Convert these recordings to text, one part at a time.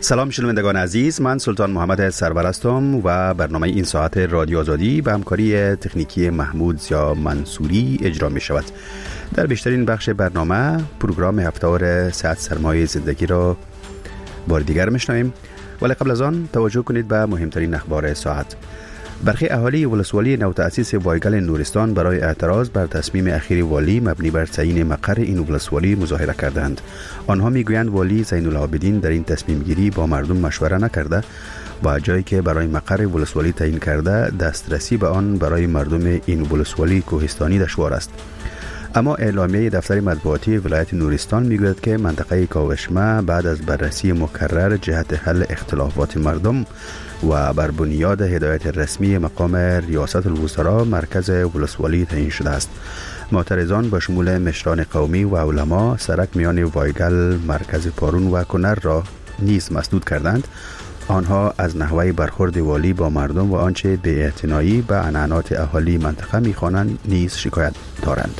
سلام شنوندگان عزیز، من سلطان محمد سرور هستم و برنامه این ساعت رادیو آزادی به همکاری تکنیکی محمود زیا منصوری اجرا می شود. در بیشترین بخش برنامه پروگرام هفته‌وار صحت سرمایه زندگی را بار دیگر میشنویم، ولی قبل از آن توجه کنید به مهمترین اخبار ساعت. برخی اهالی ولسوالی نوتأسیس وایگل نورستان برای اعتراض بر تصمیم اخیر والی مبنی بر تعیین مقر این ولسوالی مظاهره کردند. آنها میگویند والی زین العابدین در این تصمیم گیری با مردم مشوره نکرده و جایی که برای مقر ولسوالی تعیین کرده دسترسی به آن برای مردم این ولسوالی کوهستانی دشوار است. اما اعلامیه دفتر مطبوعاتی ولایت نورستان میگوید که منطقه کاوشمه بعد از بررسی مکرر جهت حل اختلافات مردم و بر بنیاد هدایت رسمی مقام ریاست الوزراء مرکز ولسوالی تعیین شده است. معترضان با شمول مشران قومی و علما سرک میان وایگل، مرکز پارون و کنر را نیز مسدود کردند. آنها از نحوه برخورد والی با مردم و آنچه بی‌اعتنایی به عنعنات اهالی منطقه می‌خوانند نیز شکایت دارند.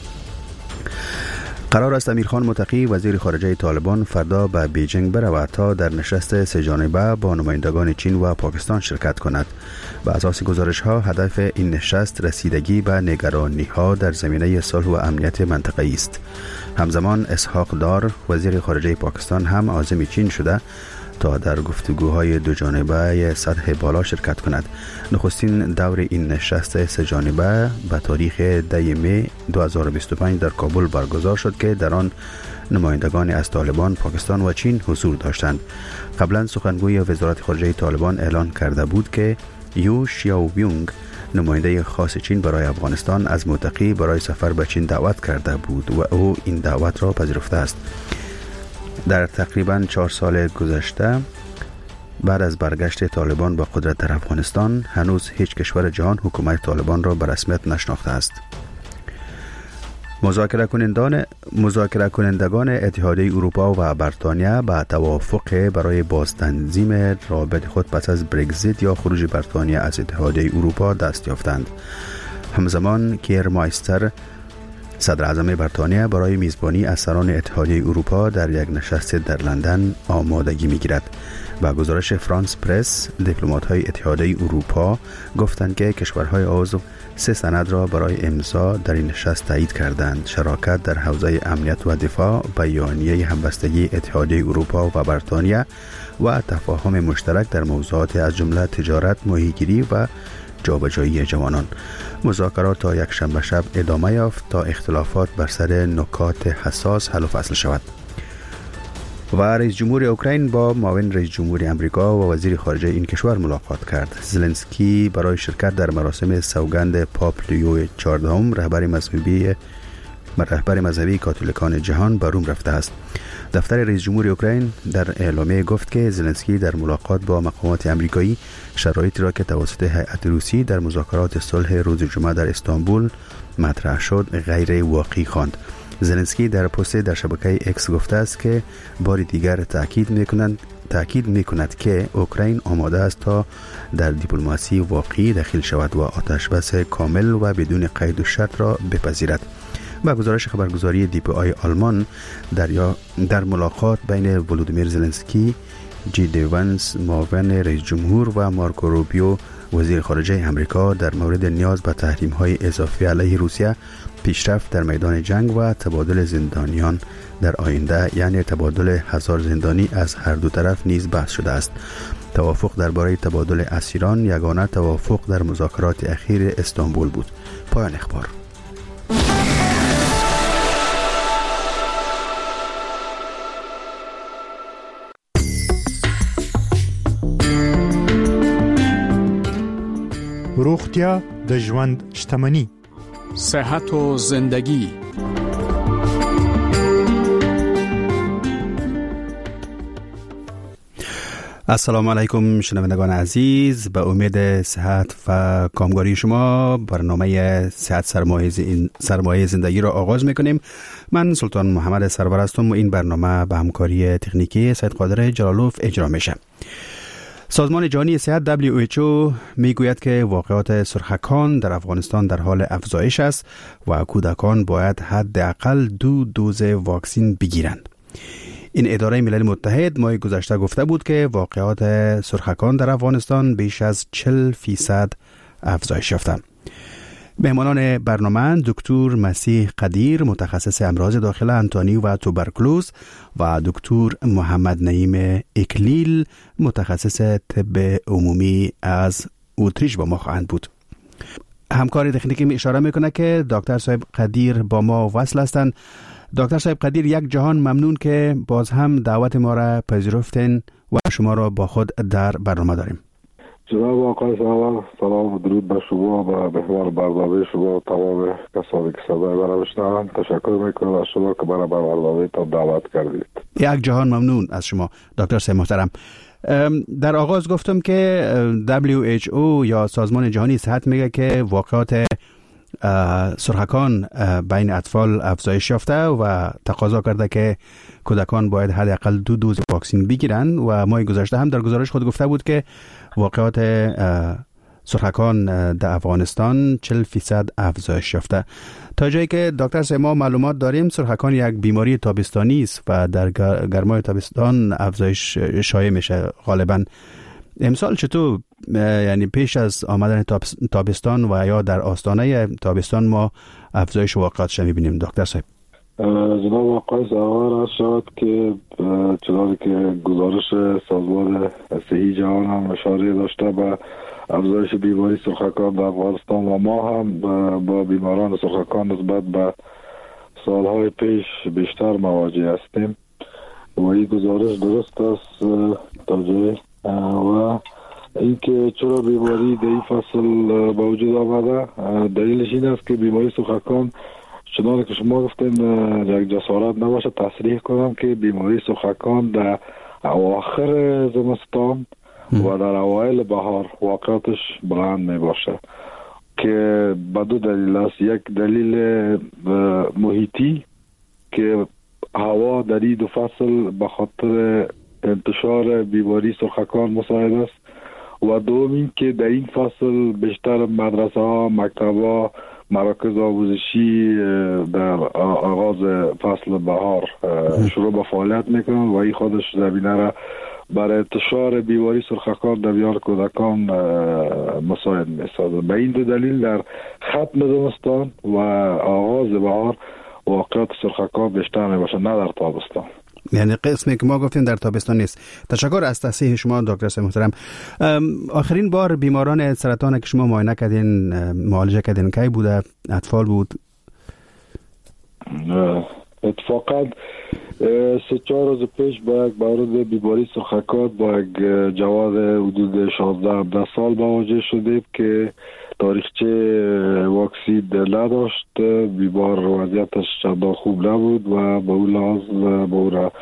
قرار است امیرخان متقی وزیر خارجه طالبان فردا به بیجینگ برود تا در نشست سه جانبه با نمایندگان چین و پاکستان شرکت کند. به اساس گزارش‌ها هدف این نشست رسیدگی به نگرانی‌ها در زمینه صلح و امنیت منطقه‌ای است. همزمان اسحاق دار وزیر خارجه پاکستان هم عازم چین شده تا در گفتگوهای دو جانبه سطح بالا شرکت کند. نخستین دور این نشست سه جانبه به تاریخ 10 می 2025 در کابل برگزار شد که در آن نمایندگان از طالبان، پاکستان و چین حضور داشتند. قبلا سخنگوی وزارت خارجه طالبان اعلان کرده بود که یو شیاویونگ نماینده خاص چین برای افغانستان از متقی برای سفر به چین دعوت کرده بود و او این دعوت را پذیرفته است. در تقریباً 4 سال گذشته بعد از برگشت طالبان به قدرت در افغانستان هنوز هیچ کشور جهان حکومت طالبان را به رسمیت نشناخته است. مذاکره کنندگان اتحادیه اروپا و بریتانیا به توافق برای بازتنظیم روابط خود پس از برگزیت یا خروج بریتانیا از اتحادیه اروپا دست یافتند. همزمان کیر مایستر صدر اعظم بریتانیا برای میزبانی از سران اتحادیه اروپا در یک نشست در لندن آمادگی می‌گیرد. با گزارش فرانس پرس، دیپلمات‌های اتحادیه اروپا گفتند که کشورهای عضو 3 سند را برای امضا در این نشست تایید کردند: شراکت در حوزه امنیت و دفاع، بیانیه همبستگی اتحادیه اروپا و بریتانیا و تفاهم مشترک در موضوعات از جمله تجارت، ماهیگیری و جابجایی جوانان. مذاکرات تا یک شنبه شب ادامه یافت تا اختلافات بر سر نکات حساس حل و فصل شود. و رئیس جمهور اوکراین با معاون رئیس جمهور امریکا و وزیر خارجه این کشور ملاقات کرد. زلنسکی برای شرکت در مراسم سوگند پاپ لیو 14 رهبر مذهبی کاتولیکان جهان به روم رفته است. دفتر رئیس جمهور اوکراین در اعلامیه گفت که زلنسکی در ملاقات با مقامات امریکایی شرایطی را که توسط هیئت روسی در مذاکرات صلح روز جمعه در استانبول مطرح شد غیر واقعی خواند. زلنسکی در پست در شبکه اکس گفته است که بار دیگر تاکید می‌کند که اوکراین آماده است تا در دیپلماسی واقعی دخیل شود و آتش‌بس کامل و بدون قید و شرط را بپذیرد. با گزارش خبرگزاری DPA آلمان در ملاقات بین ولودیمیر زلنسکی، جی دی ونس معاون رئیس جمهور و مارکو روبیو وزیر خارجه امریکا در مورد نیاز به تحریم‌های اضافی علیه روسیه، پیشرفت در میدان جنگ و تبادل زندانیان در آینده، یعنی تبادل 1000 زندانی از هر دو طرف نیز بحث شده است. توافق درباره تبادل اسیران یگانه توافق در مذاکرات اخیر استانبول بود. پایان اخبار. روغتیا د ژوند شتمني. صحت و زندگی. السلام علیکم شنوندگان عزیز، به امید صحت و کامگاری شما برنامه صحت سرمایه زندگی را آغاز میکنیم. من سلطان محمد سرور هستم و این برنامه به همکاری تکنیکی سید قادر جلالوف اجرا میشه. سازمان جهانی صحت WHO میگوید که واقعات سرخکان در افغانستان در حال افزایش است و کودکان باید حداقل 2 دوز واکسن بگیرند. این اداره ملل متحد ماه گذشته گفته بود که واقعات سرخکان در افغانستان بیش از 40% افزایش یافته. مهمانان برنامه دکتر مسیح قدیر متخصص امراض داخل انتانی و توبرکلوز و دکتر محمد نعیم اکلیل متخصص طب عمومی از اتریش با ما خواهند بود. همکار تکنیکی می اشاره میکنه که دکتر صاحب قدیر با ما وصل هستند. دکتر صاحب قدیر، یک جهان ممنون که باز هم دعوت ما را پذیرفتین و شما را با خود در برنامه داریم. جناب آقای سلام و درود به شما و به محور برنامه شما و تمام کسانی که صدای مرا میشنوند. تشکر میکنم از شما که مرا به برنامه تا دعوت کردید. یک جهان ممنون از شما دکتر صاحب محترم. در آغاز گفتم که WHO یا سازمان جهانی صحت میگه که واقعات سرخکان بین اطفال افزایش یافته و تقاضا کرده که کودکان باید حداقل 2 دوز واکسن بگیرن و ماه گذشته هم در گزارش خود گفته بود که واقعات سرخکان در افغانستان 40% افزایش یافته. تا جایی که دکتر صاحب ما معلومات داریم سرخکان یک بیماری تابستانی است و در گرمای تابستان افزایش شایع میشه غالبا. امسال چطور، یعنی پیش از آمدن تابستان و یا در آستانه تابستان ما افزایش واقعاتش میبینیم دکتر صاحب؟ جناب آقای سوار از شد که چنانکه که گزارش سازمان صحی جهان هم اشاره داشته به افزایش بیماری سرخکان در افغانستان و ما هم با بیماران سرخکان نسبت به سالهای پیش بیشتر مواجه هستیم و این گزارش درست است تا جای و اینکه چرا بیماری در این فصل با وجود آمده دلیلش این است که بیماری سرخکان چنانکه که شما گفتین یک جسارت نباشه تصریح کنم که بیماری سرخکان در اواخر زمستان و در اوایل بهار واقعاتش بلند می باشه که به 2 دلیل است. یک دلیل محیطی که هوا در این 2 فصل به خاطر انتشار بیماری سرخکان مساعد است و دوم این که در این فصل بیشتر مدرسه ها، مکتب ها، مراکز آموزشی در آغاز فصل بهار شروع به فعالیت میکنن و این خودش زمینه را برای انتشار بیماری سرخکان در میان کودکان مساعد میسازه. به این 2 دلیل در ختم زمستان و آغاز بهار واقعات سرخکان بیشتر میباشه، نه در تابستان. یعنی قسمی که ما گفتیم در تابستان نیست. تشکر از تصحیح شما دکتر صاحب محترم. آخرین بار بیماران سرطان که شما معاینه کردین، معالجه کردین کی بوده؟ اطفال بود؟ اتفاقا 3-4 روز پیش با یک مورد بیماری سرخکان با یک جوان حدود 16-17 سال مواجه شدیم که تاریخچه واکسین نداشت. بیمار وضعیتش چندان خوب نبود و به اون لحاظ به او را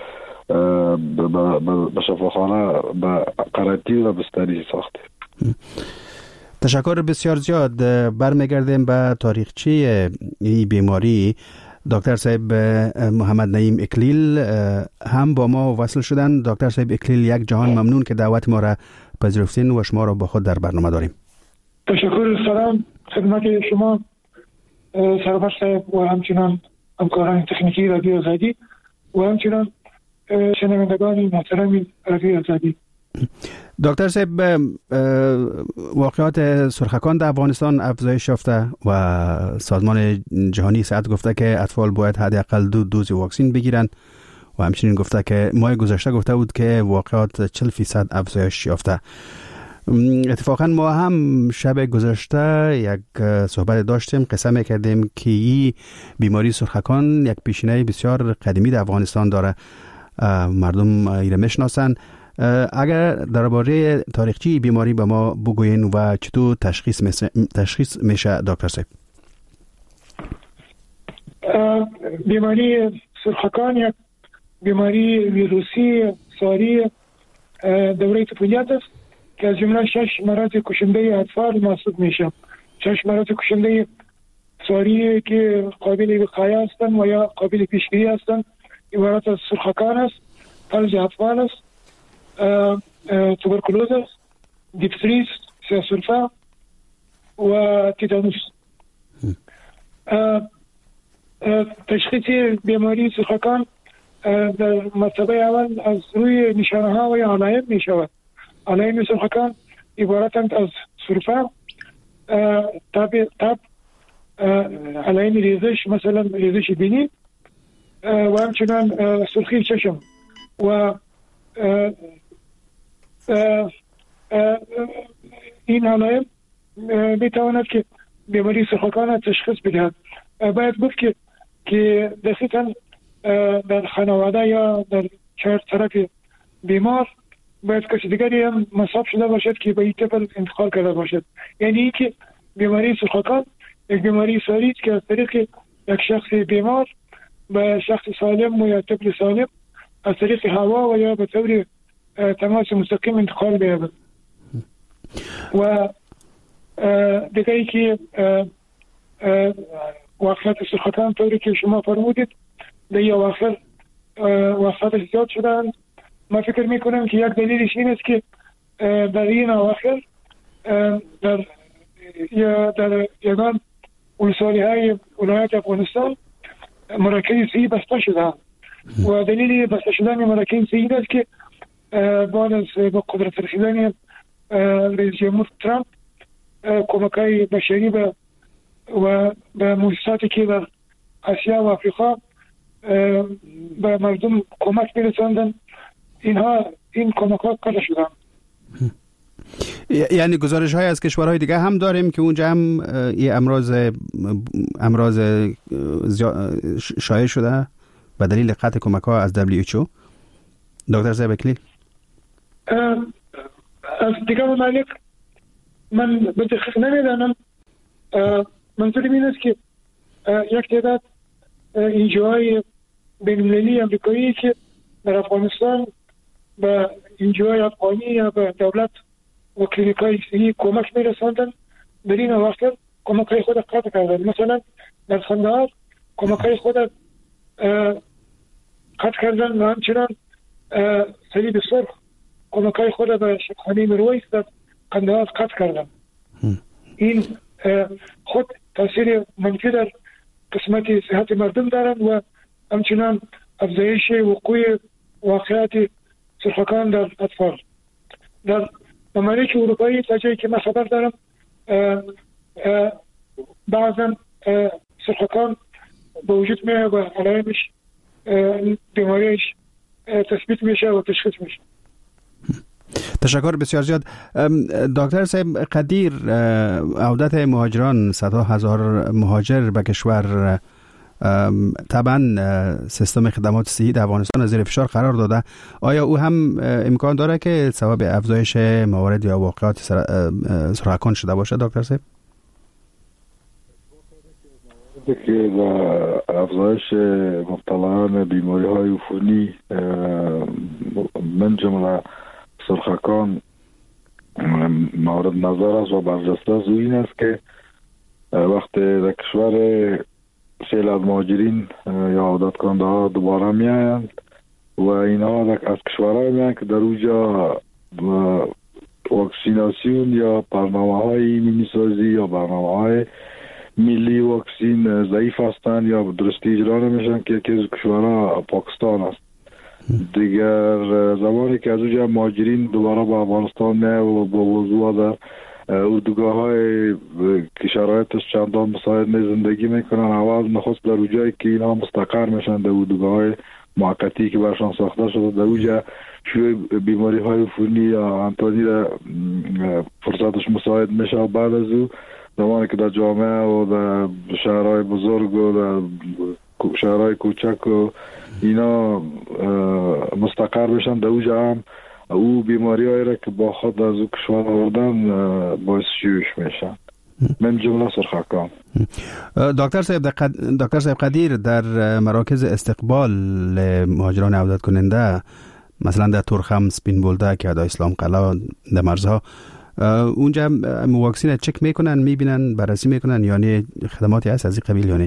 به شفاخانه به قرنطینه و بستری ساختیم. تشکر بسیار زیاد. برمیگردیم به تاریخچه این بیماری. دکتر صاحب محمد نعیم اکلیل هم با ما وصل شدن. دکتر صاحب اکلیل، یک جهان ممنون که دعوت ما را پذیرفتین و شما را با خود در برنامه داریم. تشکر. سلام خدمت شما سرور صاحب و همچنان همکاران تکنیکی رادیو آزادی و همچنان شنوندگان محترم رادیو آزادی. دکتر صاحب، واقعات سرخکان در افغانستان افزایش یافته و سازمان جهانی صحت گفته که اطفال باید حداقل 2 دوز واکسن بگیرن و همچنین گفته که ماه گذشته گفته بود که واقعات 40% افزایش یافته. اتفاقا ما هم شب گذشته یک صحبت داشتیم، قصه میکردیم که این بیماری سرخکان یک پیشینه بسیار قدیمی در افغانستان داره، مردم ایره میشناسن. اگر درباره تاریخچه بیماری به ما بگوین و چطور تشخیص میشه دکتر صاحب؟ بیماری سرخکان یک بیماری ویروسی ساری دوره طفولیت است که از جمله 6 مرض کشنده اطفال محسوب میشه. 6 مرض کشنده ساری که قابل وقایه هستند و یا قابل پیشگیری هستند عبارت از سرخکان است، فلج اطفال است، توبرکلوز است، دیفتری، سیاسولفا و تیتانوس. تشخیص بیماری سرخکان در مرتبه اول از روی نشانه ها و علائم می شود. علائم سرخکان عبارتند از سرفه، تب، علائم ریزش، مثلا ریزش بینی و همچنان سرخی چشم و این علائم می تواند که بیماری سرخکان تشخیص بدهد. باید گفت که دقیقاً در خانواده یا در چهار طرف بیمار باید کسی دیگری هم مصاب شده باشد که به این طفل انتقال کرده باشد. یعنی این که بیماری سرخکان یک بیماری ساری است که از طریق یک شخص بیمار به شخص سالم و یا طفل سالم از طریق هوا و یا به طور تماس مستقیم انتقال بیابد. و دیگری که واقعیت سرخکان طوری که شما فرمودید در این اواخر وفات زیاد شدند. ما فکر میکنم که یک دلیلش این است که در این اواخر در یگان ولسوالی های ولایت افغانستان مراکز صحی بسته شدند و دلیل بسته شدن مراکز صحی این است که بعد از با قدرت رسیدن رئیس جمهور ترامپ کمک‌های بشری و به مؤسساتی که در آسیا و آفریقا به مردم کمک می‌رساندن، این کمک‌ها قطع شدن. یعنی گزارش های از کشورهای دیگه هم داریم که اونجا هم این امراض شایع شده به دلیل قطع کمک ها از WHO. دکتر صاحب اکلیل، از دیگه ممالک من به دقیق نمیدانم. منظورم این است که یک تعداد انجیوهای بین‌المللی امریکایی که در افغانستان به انجیوهای افغانی یا به دولت و کلینیکای صحی کمک میرساندن، در این اواخر کمک‌های خود قطع کردن. مثلا در قندهار کمک‌های خود قطع کردن و همچنان صلیب سرخ کمک‌های خود به شفاخانه میرویس در قندهار قطع کردن. این خود تاثیر منفی در قسمت صحت مردم دارند و همچنان افزایش وقوع واقعات سرخکان در اطفال. در ممالک اروپایی تا جایی که من خبر دارم بعضا سرخکان به وجود میاد و علائمش بیماریش تثبیت میشه و تشخیص میشه. تشکر بسیار زیاد. دکتر صاحب قدیر، عودت مهاجران، صدها هزار مهاجر به کشور طبعا سیستم خدمات صحی در افغانستان زیر فشار قرار داده. آیا او هم امکان داره که سبب افزایش موارد یا واقعات سرخکان شده باشه دکتر صاحب؟ که افزایش مبتلایان بیماری های عفونی من جمله سرخکان مورد نظر است و برجسته از این است که وقتی در کشور خیلی از مهاجرین یا عودت کننده ها دوباره می آیند و اینها از کشورهای می آیند که در اونجا واکسیناسیون یا برنامه های ایمنی سازی یا برنامه های ملی واکسین ضعیف هستند یا درستی اجرا نمیشن که یکی از کشورها پاکستان است. دیگر زمانی که از اونجا مهاجرین دوباره به افغانستان می و با وضوح در اردوگاه های که شرایطش چندان مساعد زندگی میکنن، اول نخست در اونجایی که اینها مستقر میشن در اردوگاه های موقتی که برشان ساخته شده در اونجا شوی بیماری های عفونی یا انتانی فرصتش مساعد میشه و بعد از او زمانی که در جامعه و در شهرهای بزرگ و در شهرهای کوچک و اینا مستقر بشن در اونجا هم او بیماری هایی را که با خود از او کشور آوردن باعث شیوعش میشن، من جمله سرخکان. دکتر صاحب قدیر، در مراکز استقبال مهاجران عودت کننده مثلا در تورخم، سپین بولده که در اسلام قلعه در مرزها، اونجا واکسین چک میکنن، میبینن، بررسی میکنن، یعنی خدماتی هست از این قبیل یا نه؟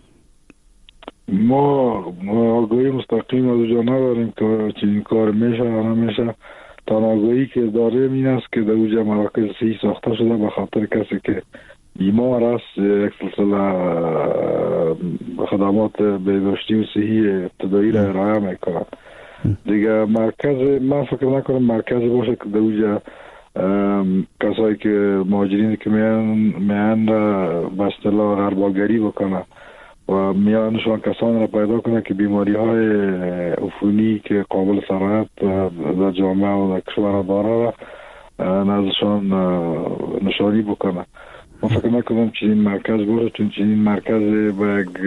ما آگاهی مستقیم از اونجا نداریم که چنین کار میشه یا نمیشه. تنها آگاهی که داریم این است که در اونجا مراکز صحی ساخته شده به خاطر کسی که بیمار است، یک سلسله خدمات بهداشتی و صحی ابتدایی را ارائه میکنند. دیگه مرکز، من فکر نکنم مرکز باشه که در اونجا کسایی که مهاجرین که میان به اصطلاح غرباگری بکنه و میانشان کسان را پیدا کنه که بیماری های عفونی که قابل سرایت در جامعه و در کشور داره را نزدشان نشانی بکنه. من فکر نکنم چنین مرکز باشه، چون چنین مرکز با یک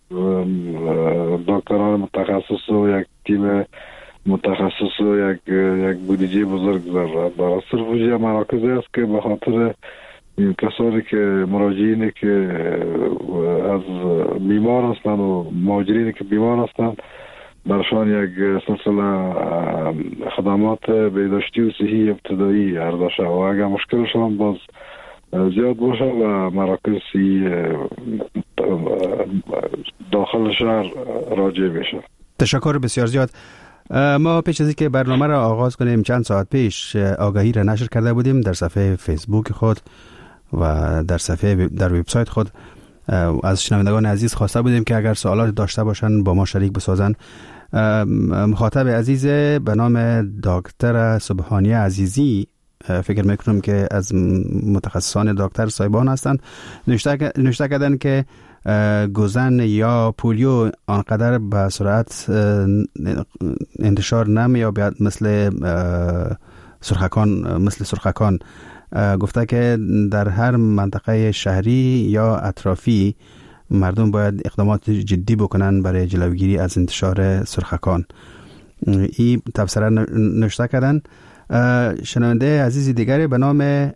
دکتران متخصص و یک تیم متخصص و یک بودجه بزرگ داره. صرف وجه مراکزی است که به خاطر کسانی که مراجعینی که از بیمار هستند و مهاجرینی که بیمار هستند برشان یک سلسله خدمات بهداشتی و صحی ابتدایی عرضه شود و اگر مشکلشان باز زیاد باشه و مراکز صحی داخل شهر راجع بشه. تشکر بسیار زیاد. ما پیش از اینکه برنامه را آغاز کنیم چند ساعت پیش آگاهی را نشر کرده بودیم در صفحه فیسبوک خود و در وبسایت خود. از شنوندگان عزیز خواسته بودیم که اگر سوالات داشته باشن با ما شریک بسازن. مخاطب عزیز به نام دکتر سبحانی عزیزی، فکر میکنم که از متخصصان دکتر صاحبان هستند، نوشته کردن که گزن یا پولیو آنقدر به سرعت انتشار نمی‌یابد مثل سرخکان. گفته که در هر منطقه شهری یا اطرافی مردم باید اقدامات جدی بکنن برای جلوگیری از انتشار سرخکان. این تبصره نوشته کردن. شنونده عزیزی دیگری به نام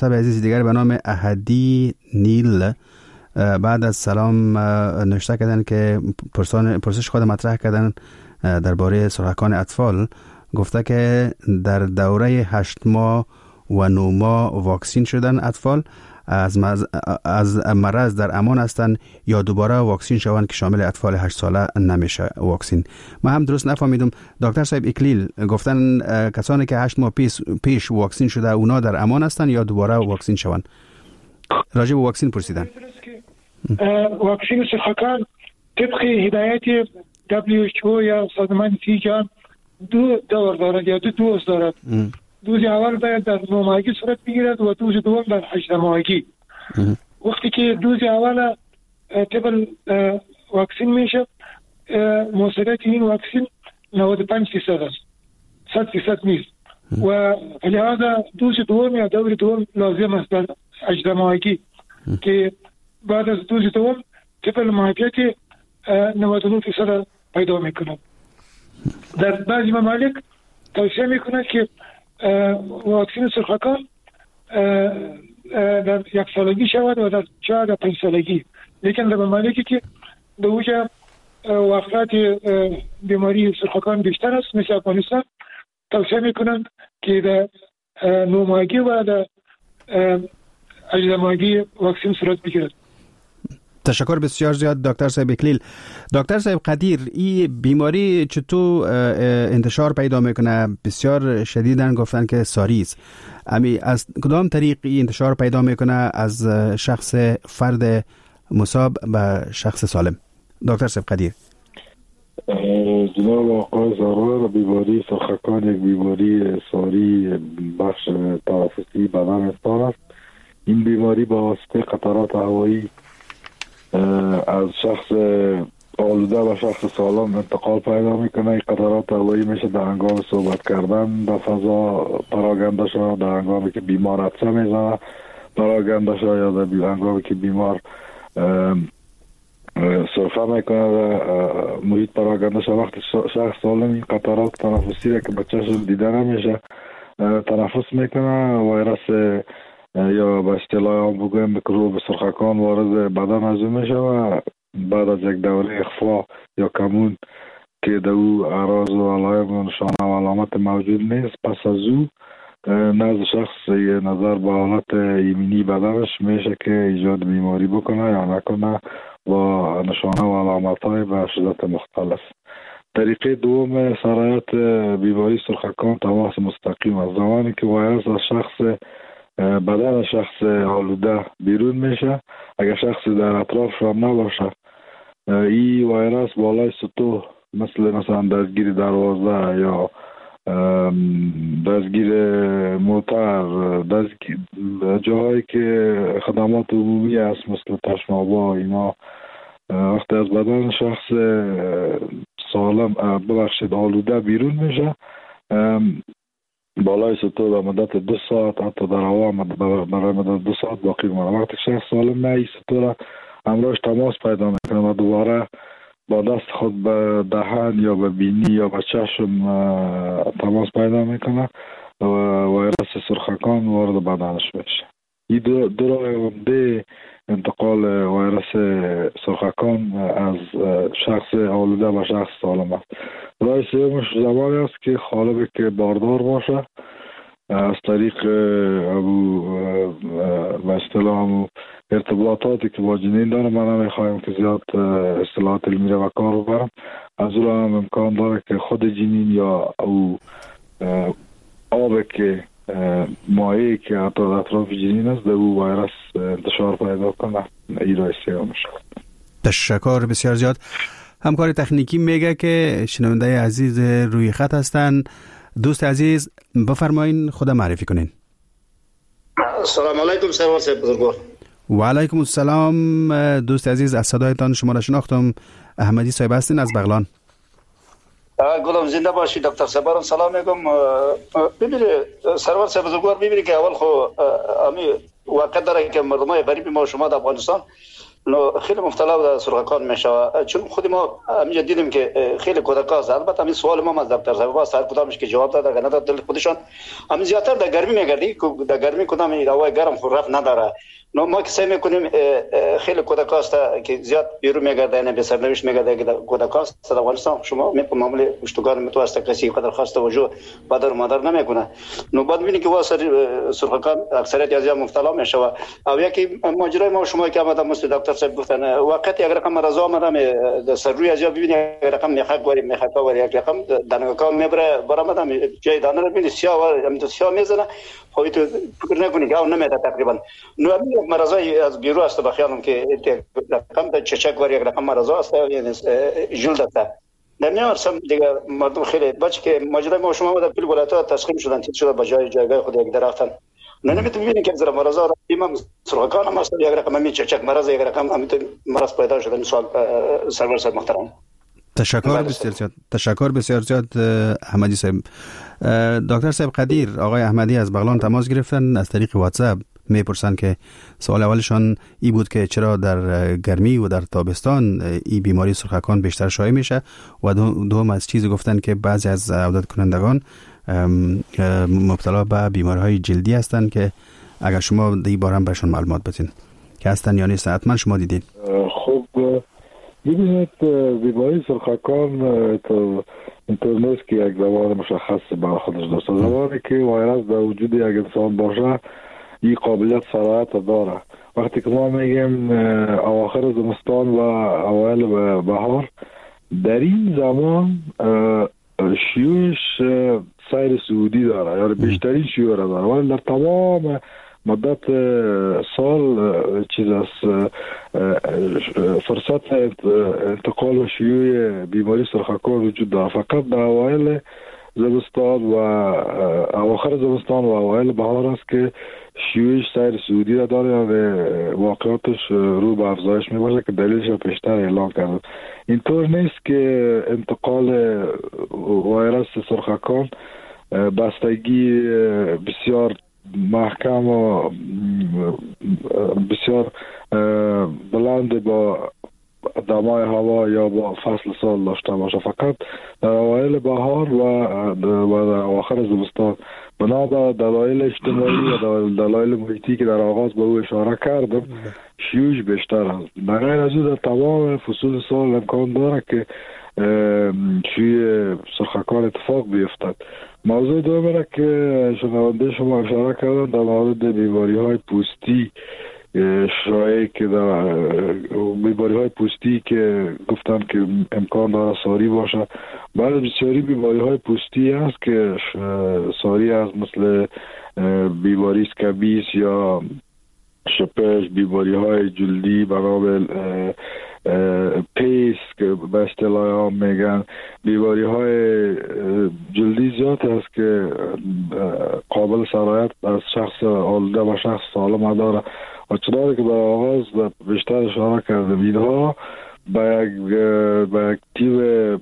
احدی نیل بعد از سلام نوشته کردن که پرسش خود مطرح کردن درباره سرخکان اطفال. گفته که در دوره 8 ماه و 9 ماه واکسین شدن اطفال از مرض در امان هستند یا دوباره واکسین شوند که شامل اطفال 8 ساله نمیشه واکسین. ما هم درست نفهمیدم. دکتر صاحب اکلیل گفتن کسانی که 8 ماه پیش واکسین شده اونا در امان هستند یا دوباره واکسین شوند. راجع به واکسین پرسیدن. واکسین سرخکان طبق هدایت WHO یا سازمان صحت جهان دو دور دارد یا دو دوز دارد. دوز اول باید در 9 ماهگی صورت بگیرد و دوز دوم در 8 ماهگی. وقتی که دوز اول طبق واکسین میشه، موثریت این واکسین 95% است، 100% نیست و لذا دوز دوم یا دور دوم لازم است در 8 ماهگی که بعد از دوز دوم طبق محیطیت 99% پیدا میکنند. در بعضی ممالک توصیه میکنند که واکسین سرخکان در 1 سالگی شود و در 4 تا 5 سالگی، لیکن در ممالکی که در اوجا وفات بیماری سرخکان بیشتر است مثل افغانستان توصیه میکنند که در 9 ماهگی و در 18 ماهگی واکسین صورت بگیرد. تشکر بسیار زیاد دکتر صاحب اکلیل. دکتر صاحب قدیر، این بیماری چطور انتشار پیدا میکنه؟ بسیار شدیدن گفتن که ساری است. از کدام طریق انتشار پیدا میکنه از شخص فرد مصاب به شخص سالم؟ دکتر صاحب قدیر. جناب آقای زرار، بیماری سرخکان یک بیماری ساری بخش تنفسی بدن انسان است. این بیماری با واسطه قطرات هوایی از شخص آلوده و شخص سالم انتقال پیدا میکنه. این قطرات هوایی میشه در هنگام صحبت کردن در فضا پراگنده شده، در هنگامی که بیمار عطسه میزنه پراگنده شده، یا در هنگامی که بیمار سرفه میکنه محیط پراگنده شده. وقتی شخص سالم این قطرات تنفسی را که به چشم دیده نمیشه تنفس میکنه، ویروس یا به اصطلاح هم بگویم میکروب سرخکان وارد بدن از او میشه و بعد از یک دوره اخفا یا کمون که در او اعراض و علائم و نشانه و علامت موجود نیست، پس از او نزد شخص نظر به حالت ایمنی بدنش میشه که ایجاد بیماری بکنه یا نکنه با نشانه و علامت های به شدت مختلف. طریقه دوم سرایت بیماری سرخکان تماس مستقیم است. زمانی که ویروس از شخص بدن شخص آلوده بیرون میشه، اگر شخص در اطرافش هم نباشه این ویروس بالای سطوح مثلا دستگیر دروازه یا دستگیر موتر، جاهایی که خدمات عمومی است مثل تشنابا، اینا وقتی از بدن شخص سالم ببخشید آلوده بیرون میشه، بالای سطوح در مدت 2 ساعت حتی در هوا برای مدت 2 ساعت باقی مانده. وقتی شخص سالم نه این سطوح را همراهش تماس پیدا میکنه و دوباره با دست خود به دهن یا به بینی یا به چشم تماس پیدا میکنه و ویروس سرخکان وارد بدنش میشه. این دو راه عمده انتقال ویروس سرخکان از شخص آلوده به شخص سالم است. راه سومش زمانی است که خالبی که باردار باشه از طریق به اصطلاح ارتباطاتی که با جنین داره. من نمیخوایم که زیاد اصطلاحات علمی رو به کار ببرم. از اون هم امکان داره که خود جنین یا او آبی که مایعی که حتی در اطراف جنین است در او ویروس انتشار پیدا کنه. این راه سومش. تشکر بسیار زیاد. همکار تکنیکی میگه که شنونده عزیز روی خط هستن. دوست عزیز بفرمایین خود معرفی کنین. سلام علیکم سرور صاحب بزرگوار. و علیکم السلام دوست عزیز، از صدایتان شما را شناختم. احمدی صاحب هستین از بغلان. گلم زنده باشی دکتر صاحب. سلام میگم. ببینید سرور صاحب بزرگوار، ببینید که اول خو امی واقع داره که مردمای غریب ما شما در افغانستان خیلی مبتلا به سرخکان میشه، چون خود ما همینجا دیدیم که خیلی کودکان است. البته همین سوال ما از دکتر صاحب واسه هر کدامش که جواب داده نداد دل خودشان همین زیاتر در گرمی میگردی که در گرمی کدام هوای گرم خود رفت نداره. ما که سعی میکنیم خیلی کودکان است که زیاد بیرون میگرده، نه به سرنوشت میگرده که کودکان است در افغانستان شما میگم معمولی پشتگان متوسط کسی قدر خاص توجه پدر و مادر نمیکنه. نو بعد ببینید که واسه سرخکان اکثریت از مبتلا میشه و یکی ماجرای ما شما که آمده مثل دکتر صاحب گفتن وقتی اگر رقم مرض آمده سر روی از ببینید رقم میخک وری یک رقم دانگکا میبره برآمدم جای دانه رو ببینید سیاه میزنه. خب تو فکر نکنید که اون نمیده تقریبا. نو همین مرضای از بیرون است به خیالم که رقم چچک وری یک رقم مرض است یعنی جلد است. نمیارسم دیگه مردم خیلی بچه که ماجرای ما شما در پل ولایت‌ها تسخیم شدن تیت شده به جایگاه خود یک درختن. نمیتونم ببینید که زیر مرض را امام سرخکان هم است یک رقم می چچک مرض یک رقم هم مرض پیدا شده. مثال سرور صاحب محترم تشکر بسیار زیاد احمدی صاحب. دکتر صاحب قدیر آقای احمدی از بغلان تماس گرفتن از طریق واتساپ، میپرسن که سوال اولشان ای بود که چرا در گرمی و در تابستان این بیماری سرخکان بیشتر شایع میشه و دوم از چیزی گفتن که بعضی از عودت کنندگان مبتلا به بیماری‌های جلدی هستند که اگر شما این باره هم برشون معلومات بدین که هستن یا نیست. حتما شما دیدین. خب ببینید بیماری سرخکان اینطور نیست که یک زمان مشخص برای خودش داشته. زمانی که ویروس در وجود یک انسان باشه این قابلیت سرایت داره. وقتی که ما میگیم اواخر زمستان و اوایل بهار، در این زمان شیوعش سیر صعودی داره، یعنی بیشترین شیوع داره، ولی در تمام مدت سال چیز است فرصت انتقال و شیوع بیماری سرخکان وجود داره. فقط در اوایل زمستان و اواخر زمستان و اوایل بهار است که شیوعش سیر صعودی را داره و واقعاتش رو به افزایش می باشه که دلیلش را پیشتر اعلام کرده. اینطور نیست که انتقال ویروس سرخکان بستگی بسیار محکم و بسیار بلند با دمای هوا یا با فصل سال داشته باشه. فقط در اوایل بهار و در اواخر زمستان بنا به دلایل اجتماعی و دلایل محیطی که در آغاز به او اشاره کردم شیوعش بیشتر است. بغیر از او در تمام فصول سال امکان داره که شیوع سرخکان اتفاق بیفتد. موضوع دوم که شنونده شما اشاره کردن در مورد بیماری های پوستی شایع که در بیماری های پوستی که گفتن که امکان داره ساری باشه. بعد بسیاری بیماری های پوستی هست که ساری هست مثل بیماری اسکابیس یا شپش، بیماری های جلدی برای پی به اصطلاح میگن بیماری های جلدی زیاد است که قابل سرایت از شخص آلوده و شخص سالم داره و چنانکه که در آغاز بیشتر اشاره کردم اینها به یک تیم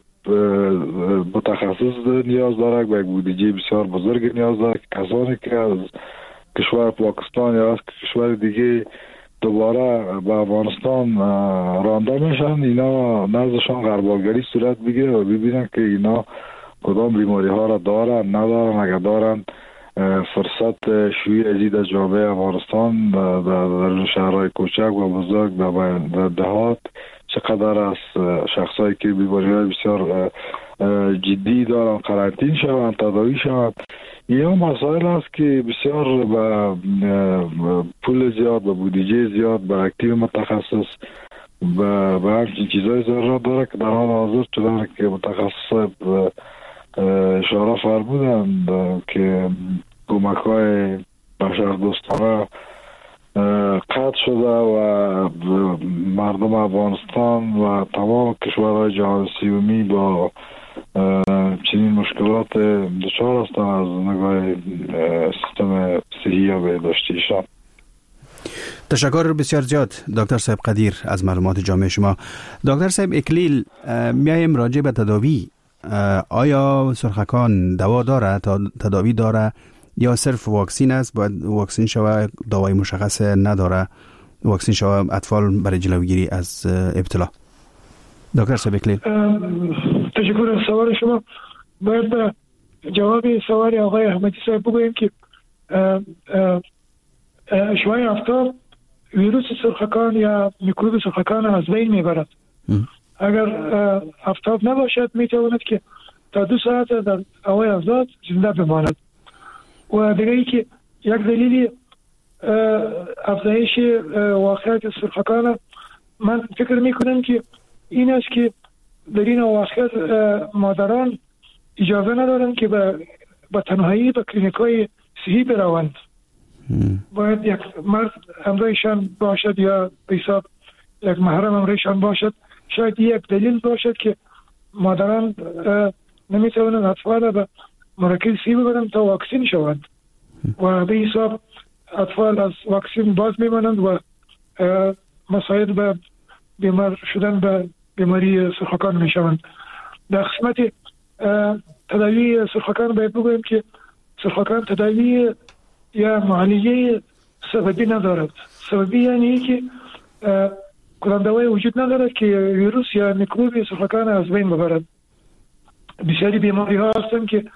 متخصص نیاز داره، به یک بودجه بسیار بزرگ نیاز داره که کسانی که از کشور پاکستان یا از کشور دیگه دوباره به افغانستان رانده میشن، اینا نزدشان غربالگری صورت بگیره و ببینن که اینا کدام بیماری ها را دارن ندارن، اگر دارن فرصت شویی ازید از جامعه افغانستان در شهرهای کوچک و بزرگ در دهات چقدر از شخصایی که بیماری های بسیار جدی دارن قرنطین شوند، تداوی شوند. این مسائل است که بسیار با پول زیاد، با بودجه زیاد، با تیم متخصص و همچین چیزهای ضرورت داره که در حال حاضر چون که متخصص اشاره فرمودند که کمک های بشر دوستانه قطع شده و مردم افغانستان و تمام کشورهای جهان سومی با چنین مشکلات دچار هستند از نگاه سیستم صحی و بهداشتیشان. تشکر بسیار زیاد دکتر صاحب قدیر از معلومات جامع شما. دکتر صاحب اکلیل، میایم راجع به تداوی. آیا سرخکان دوا داره، تداوی داره یا صرف واکسین است؟ باید واکسین شوه، دوای مشخص نداره، واکسین شوه اطفال برای جلوگیری از ابتلا؟ دکتر صاحب اکلیل. تشکر از سوال شما. باید به جواب سوال آقای احمدی صاحب بگویم که اشعاع آفتاب ویروس سرخکان یا میکروب سرخکان از بین میبرد. اگر آفتاب نباشد میتواند که تا 2 ساعت در هوای آزاد زنده بماند. و دیگه ای که یک دلیل افزایش واقعیت سرخکان من فکر میکنم که این است که در این واقعیت مادران اجازه ندارند که به تنهایی به کلینیک‌های صحی بروند. باید یک مرد همراهشان باشد یا به حساب یک محرم همراهشان باشد. شاید یک دلیل باشد که مادران نمیتوانند اطفال به مراکز صحی ببرند تا واکسین شوند و به حساب اطفال از واکسین باز میمانند و مساعد به بیمار شدن به بیماری سرخکان میشوند. در قسمت تداوی سرخکان باید بگویم که سرخکان تداوی یا معالجه سببی ندارد. سببی یعنی که کدام دوای وجود ندارد که ویروس یا میکروب سرخکان از بین ببرد. بسیاری بیماری ها هستند که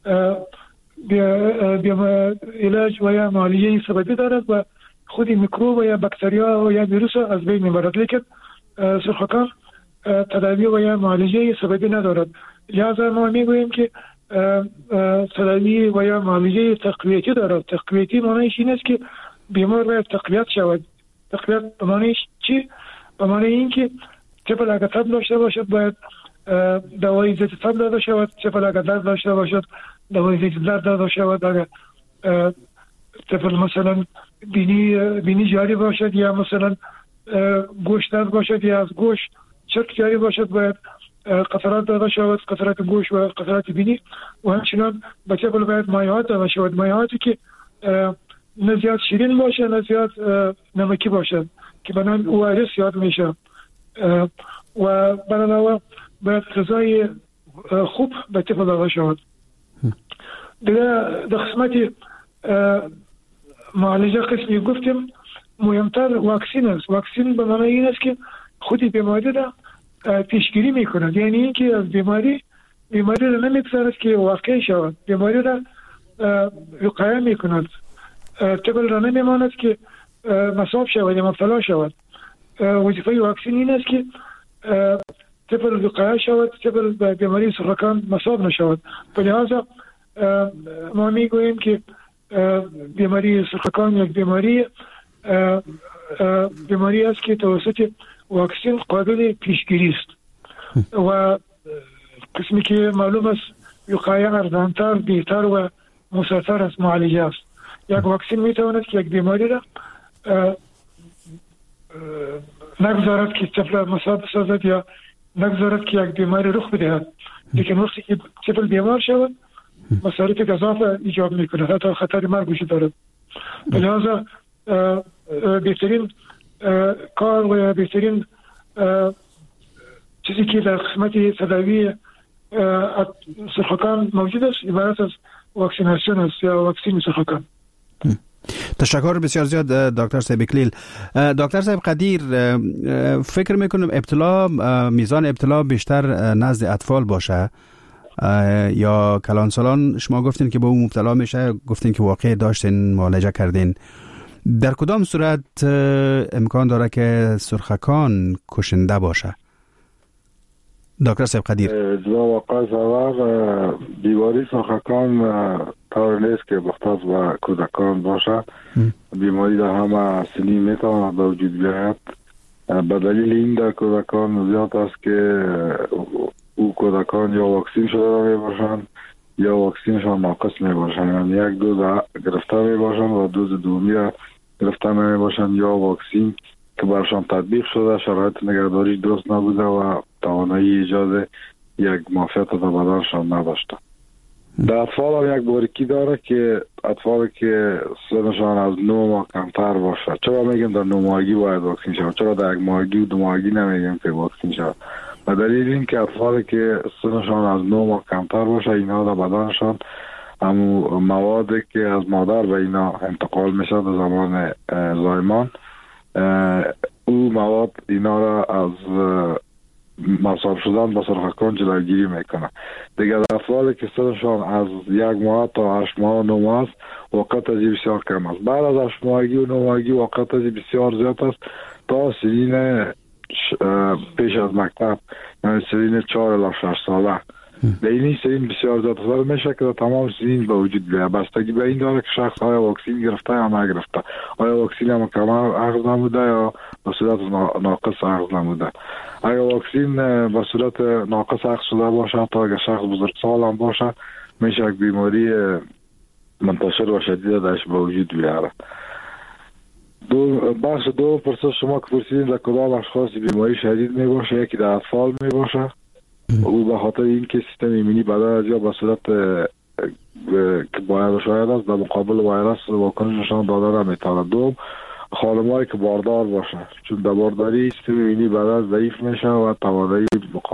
علاج و یا معالجه سببی دارد و خود میکروب و یا باکتریا و یا ویروس از بین میبرد، لیکن سرخکان تداوی و یا معالجه سببی ندارد. لذا ما میگوییم که تداوی و یا معالجه تقویتی دارد. تقویتی معنیش این است که بیمار باید تقویت شود. تقویت به معنیش چی؟ به معنی این که طفل اگر تب داشته باشد باید دوای ضد تب داده شود، طفل اگر درد داشته باشد دوای ضد درد داده شود، اگر طفل مثلا بینی جاری باشد یا مثلا گوش درد باشد یا از گوش چرک جاری باشد باید قطرات داده شود، قطرات گوش و قطرات بینی. و همچنان به طفل باید مایعات داده شود، مایعاتی که نه زیاد شیرین باشه نه زیاد نمکی باشد که به نام ORS یاد میشه. و برای باید غذای خوب به طفل داده شود. دیگه در قسمت معالجه قسمی گفتیم مهمتر واکسین است. واکسین به معنی این است که خودی بیماری را پیشگیری میکند، یعنی اینکه از بیماری را نمیگذارد که واقع شود، بیماری را وقایه میکند. طفل را نمیماند که مصاب شود یا مبتلا شود. وظیفه واکسین این است که طفل وقایه شود، طفل به بیماری سرخکان مصاب نشود. لذا ما میگوییم که بیماری سرخکان یک بیماری است که توسط واکسین قابل پیشگیری است و قسمی که معلوم است وقایه ارزانتر، بهتر و مؤثرتر از معالجه است. یک واکسین میتواند که یک بیماری را نگذارد که طفل مصاب سازد یا نگذارد که یک بیماری رخ بدهد. لیکن وقتی که طفل بیمار شود مصارف گزافه ایجاد میکنه، حتی خطر مرگ وجود دارد. لذا بهترین کار و بهترین چیزی که در قسمت تداوی سرخوکان موجود است عبارت از واکسیناسیون است یا واکسین سرخوکان. تشکر بسیار زیاد دکتر صاحب اکلیل. دکتر صاحب قدیر، فکر میکنم میزان ابتلا بیشتر نزد اطفال باشه یا کلانسالان؟ شما گفتین که به اون مبتلا میشه، گفتین که واقع داشتین معالجه کردین. در کدام صورت امکان داره که سرخکان کشنده باشه؟ دکتر صاحب قدیر. واقعا زور بیماری سرخکان طور نیست که مختص به کودکان باشه. بیماری در همه سنین میتواند به وجود بیاید. به دلیل این در کودکان زیاد است که او کودکان یا واکسین شده می باشند یا واکسینشان ناقص می باشند، یعنی یک دوز گرفته می باشند و دوز دومی گرفته می باشند، یا واکسین که برشان تطبیق شده شرایط نگهداری درست نبوده و توانایی ایجاد یک معافیت در بدنشان نداشته. در اطفال هم یک باریکی داره که اطفالی که سنشان از 9 ماه کمتر باشه، چرا میگم در 9 ماهگی باید واکسین شود، چرا در 1 ماهگی و 2 ماهگی نمیگم که واکسین شود؟ به دلیل این که اطفالی که سنشان از 9 ماه کمتر باشه اینا در بدنشان همون موادی که از مادر به اینا انتقال میشه در زمان زایمان، او مواد اینا را از مصاب شدن با سرخکان جلوگیری میکنه. دیگر اطفالی که سنشان از 1 ماه تا 8 ماه و 9 ماه است وقت ازی بسیار کم است. بعد از 8 ماهگی و 9 ماهگی وقت ازی بسیار زیاد است تا سنین پیش از مکتب، یعنی سنین 4 الی 6 ساله. به این سنین بسیار زیاد است میشه که تمام سنین به وجود بیاید. بستگی به این داره که شخص آیا واکسین گرفته یا نگرفته، آیا واکسین هم کامل اخذ نموده یا به صورت ناقص اخذ نموده. اگر واکسین به صورت ناقص اخذ شده باشه تا اگر شخص بزرگسال هم باشه میشه یک بیماری منتشر و شدید درش به وجود بیاره. بخش دو پرسش شما که پرسیدین در کدام اشخاص بیماری شدید می باشه، یکی در اطفال می باشه، او به خاطر اینکه سیستم ایمنی بدن از یا به صورت که باید شاید است در مقابل ویروس واکنششان داده نمیتونه. دوم خانمایی که باردار باشه، چون در بارداری سیستم ایمنی بدن ضعیف میشه و توانایی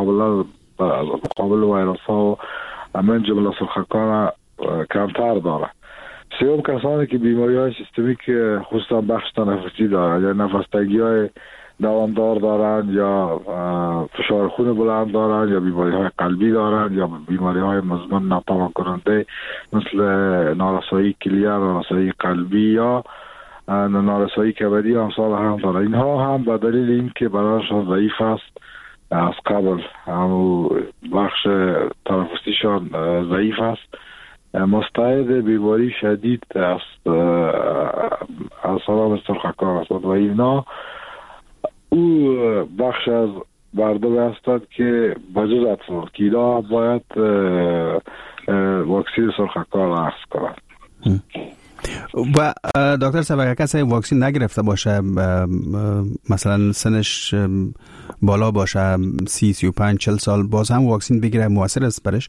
مقابل ویروس ها و من جمله سرخکان کمتر داره. سوم کسانی که بیماری های سیستمیک خصوصا بخش تنفسی دارند یا نفس‌تنگی های دوامدار دارند یا فشار خون بلند دارند یا بیماری های قلبی دارند یا بیماری های مزمن ناتوان کننده مثل نارسایی کلیه، نارسایی قلبی یا نارسایی کبدی امثال هم دارند. اینها هم به دلیل اینکه بدنشان ضعیف است از قبل، هم بخش تنفسیشان ضعیف است، مستعد بیماری شدید است از سلام سرخکان است و اینا او بخش از مردم هستند که بجز اطفال که اینا باید واکسین سرخکان اخذ کنند. و دکتر صاحب اگر کسی واکسین نگرفته باشه، مثلا سنش بالا باشه 30 35 40 سال، باز هم واکسین بگیره موثر است برش؟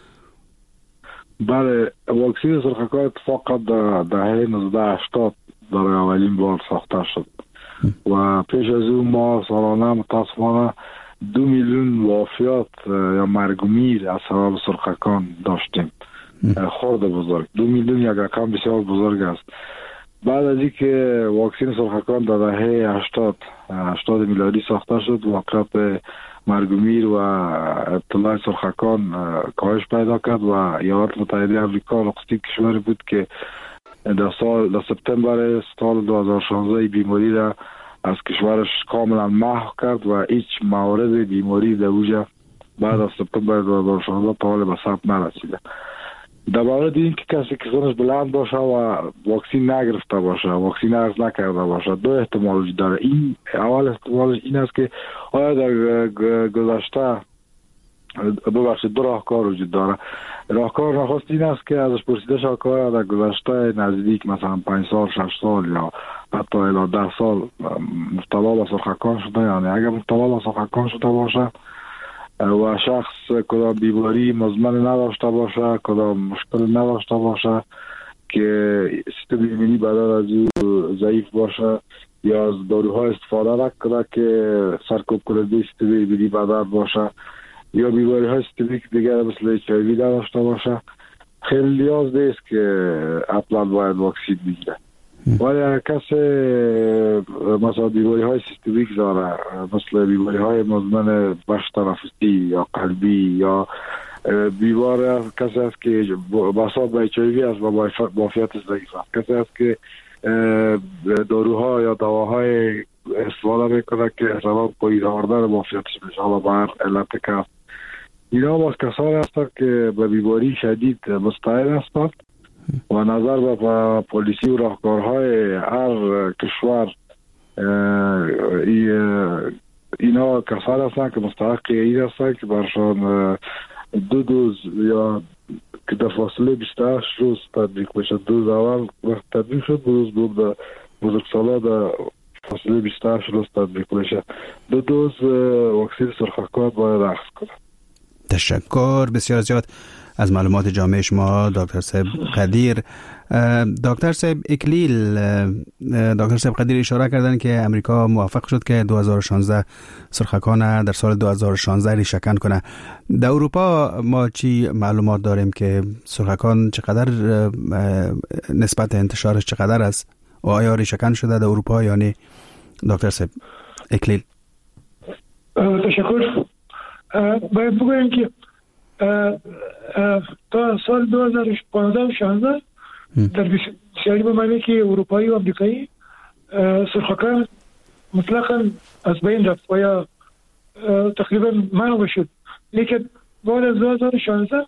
بله، واکسین سرخکان اتفاقا در دهه 1980 برای اولین بار ساخته شد و پیش از اون ما سالانه متاسفانه 2 میلیون وفات یا مرگ و میر از سبب سرخکان داشتیم. خورد بزرگ 2 میلیون یک رقم بسیار بزرگ است. بعد از اینکه واکسین سرخکان در دهه 80 میلادی ساخته شد، واقعیت مرگ و میر و ابتلا سرخکان کاهش پیدا کرد و ایالات متحده آمریکا نخستین کشوری بود که در سپتامبر سال 2016 بیماری را از کشورش کاملا محو کرد و هیچ مورد بیماری در اوجه بعد از سپتامبر 2016 تا حال به ثبت نرسیده. در مورد این که کسی که سنش بلند باشه و واکسین نگرفته باشه، واکسین اخذ نکرده باشه، 2 احتمال وجود داره. این اول احتمالش این است که آیا در گذشته 2 راهکار وجود داره. راهکار نخست این است که ازش پرسیده شد که آیا در گذشته نزدیک مثلا 5 سال 6 سال یا حتی الی 10 سال مبتلا به سرخکان شده، یعنی اگر مبتلا به سرخکان شده باشه و شخص کدام بیماری مزمن نداشته باشه، کدام مشکل نداشته باشه که سیستم ایمنی بدن از او ضعیف باشه یا از داروها استفاده نکنه که سرکوب کننده سیستم ایمنی بدن باشه یا بیماری های سیستمیک دیگر مثل HIV نداشته باشه، خیلی نیاز نیست که حتما باید واکسین بگیره. ولی کسی مثلا بیماری های سیستمیک داره، مثل بیماری های مزمن بخش تنفسی یا قلبی یا بیمار کسی است که بساط به HIV است و معافیت ضعیف است، کسی است که داروها یا دواهای استفاده میکنه که سبب پایین آوردن معافیتش میشه، حالا بر علت کف. اینا باز کسانی هستند که به بیماری شدید مستعد هستند و نظر به پالیسی و راهکارهای هر کشور اینا کسانی هستند که مستحق این هستند که برشان 2 دوز یا که در فاصله 28 روز تطبیق بشه. دوز اول وقت تطبیق شد، دوز بود بزرگسالا در فاصله 28 روز تطبیق بشه. 2 دوز واکسن سرخکات باید اخذ کنه. تشکر بسیار زیاد از معلومات جامع شما دکتر صاحب قدیر. دکتر صاحب اکلیل، دکتر صاحب قدیر اشاره کردن که امریکا موفق شد که 2016 سرخکان در سال 2016 ریشه‌کن کنه. در اروپا ما چی معلومات داریم که سرخکان چقدر نسبت انتشارش چقدر است و آیا ریشه‌کن شده در اروپا یا نه؟ دکتر صاحب اکلیل. تشکر. باید بگویم که تا سال 2015-16 در بسیاری ممالک اروپایی و امریکایی سرخکان مطلقا از بین رفت و یا تقریبا منع شد، لیکن بعد از 2016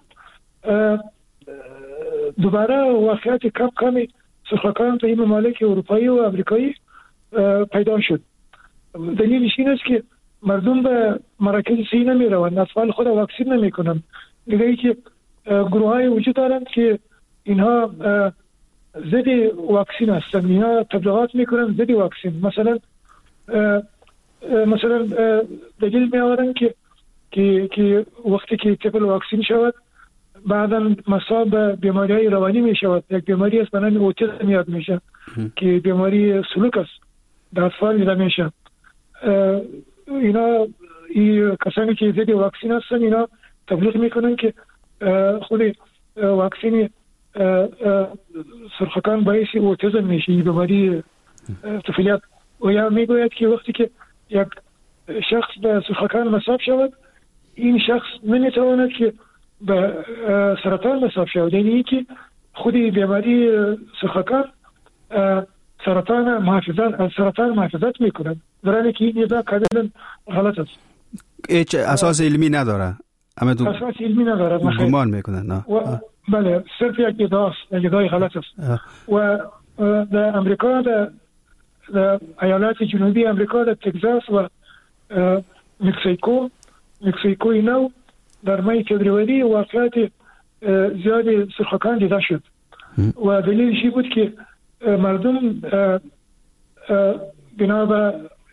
دوباره واقعیت کمی سرخکان تا این ممالک اروپایی و امریکایی پیدا شد. دلیلش این است که مردم به مراکز صحی نمی روند، اطفال خود واکسین نمی کنند. دیگه ای که گروه های وجود دارند که اینها ضد واکسین هستند، اینها تبلیغات می کنند ضد واکسین. مثلا دلیل می آورند که وقتی که طفل واکسین شود بعدا مصاب به بیماری های روانی می شود. یک بیماری است به نام اوتیسم یاد میشه که بیماری سلوک است، در اطفال دیده میشه. اینا کسانی که ضد واکسین هستن اینا تبلیغ میکنن که خود واکسین سرخکان باعث اوتیسم میشه، بیماری طفولیت. و یا میگوید که وقتی که یک شخص به سرخکان مصاب شود این شخص نمیتواند که به سرطان مصاب شود، یعنی که خود بیماری سرخکان سرطان محافظت میکنند، در حالی که این ادعا کاملا غلط است. هیچ اساس علمی نداره. اساس علمی نداره، گمان میکنن. بله، صرف یک ادعای غلط است. و در امریکا، در ایالات جنوبی امریکا، در تگزاس و مکزیکو نو در ماه فوریه واقعات زیاد سرخکان دیده شد و دلیلش بود که مردم بنا به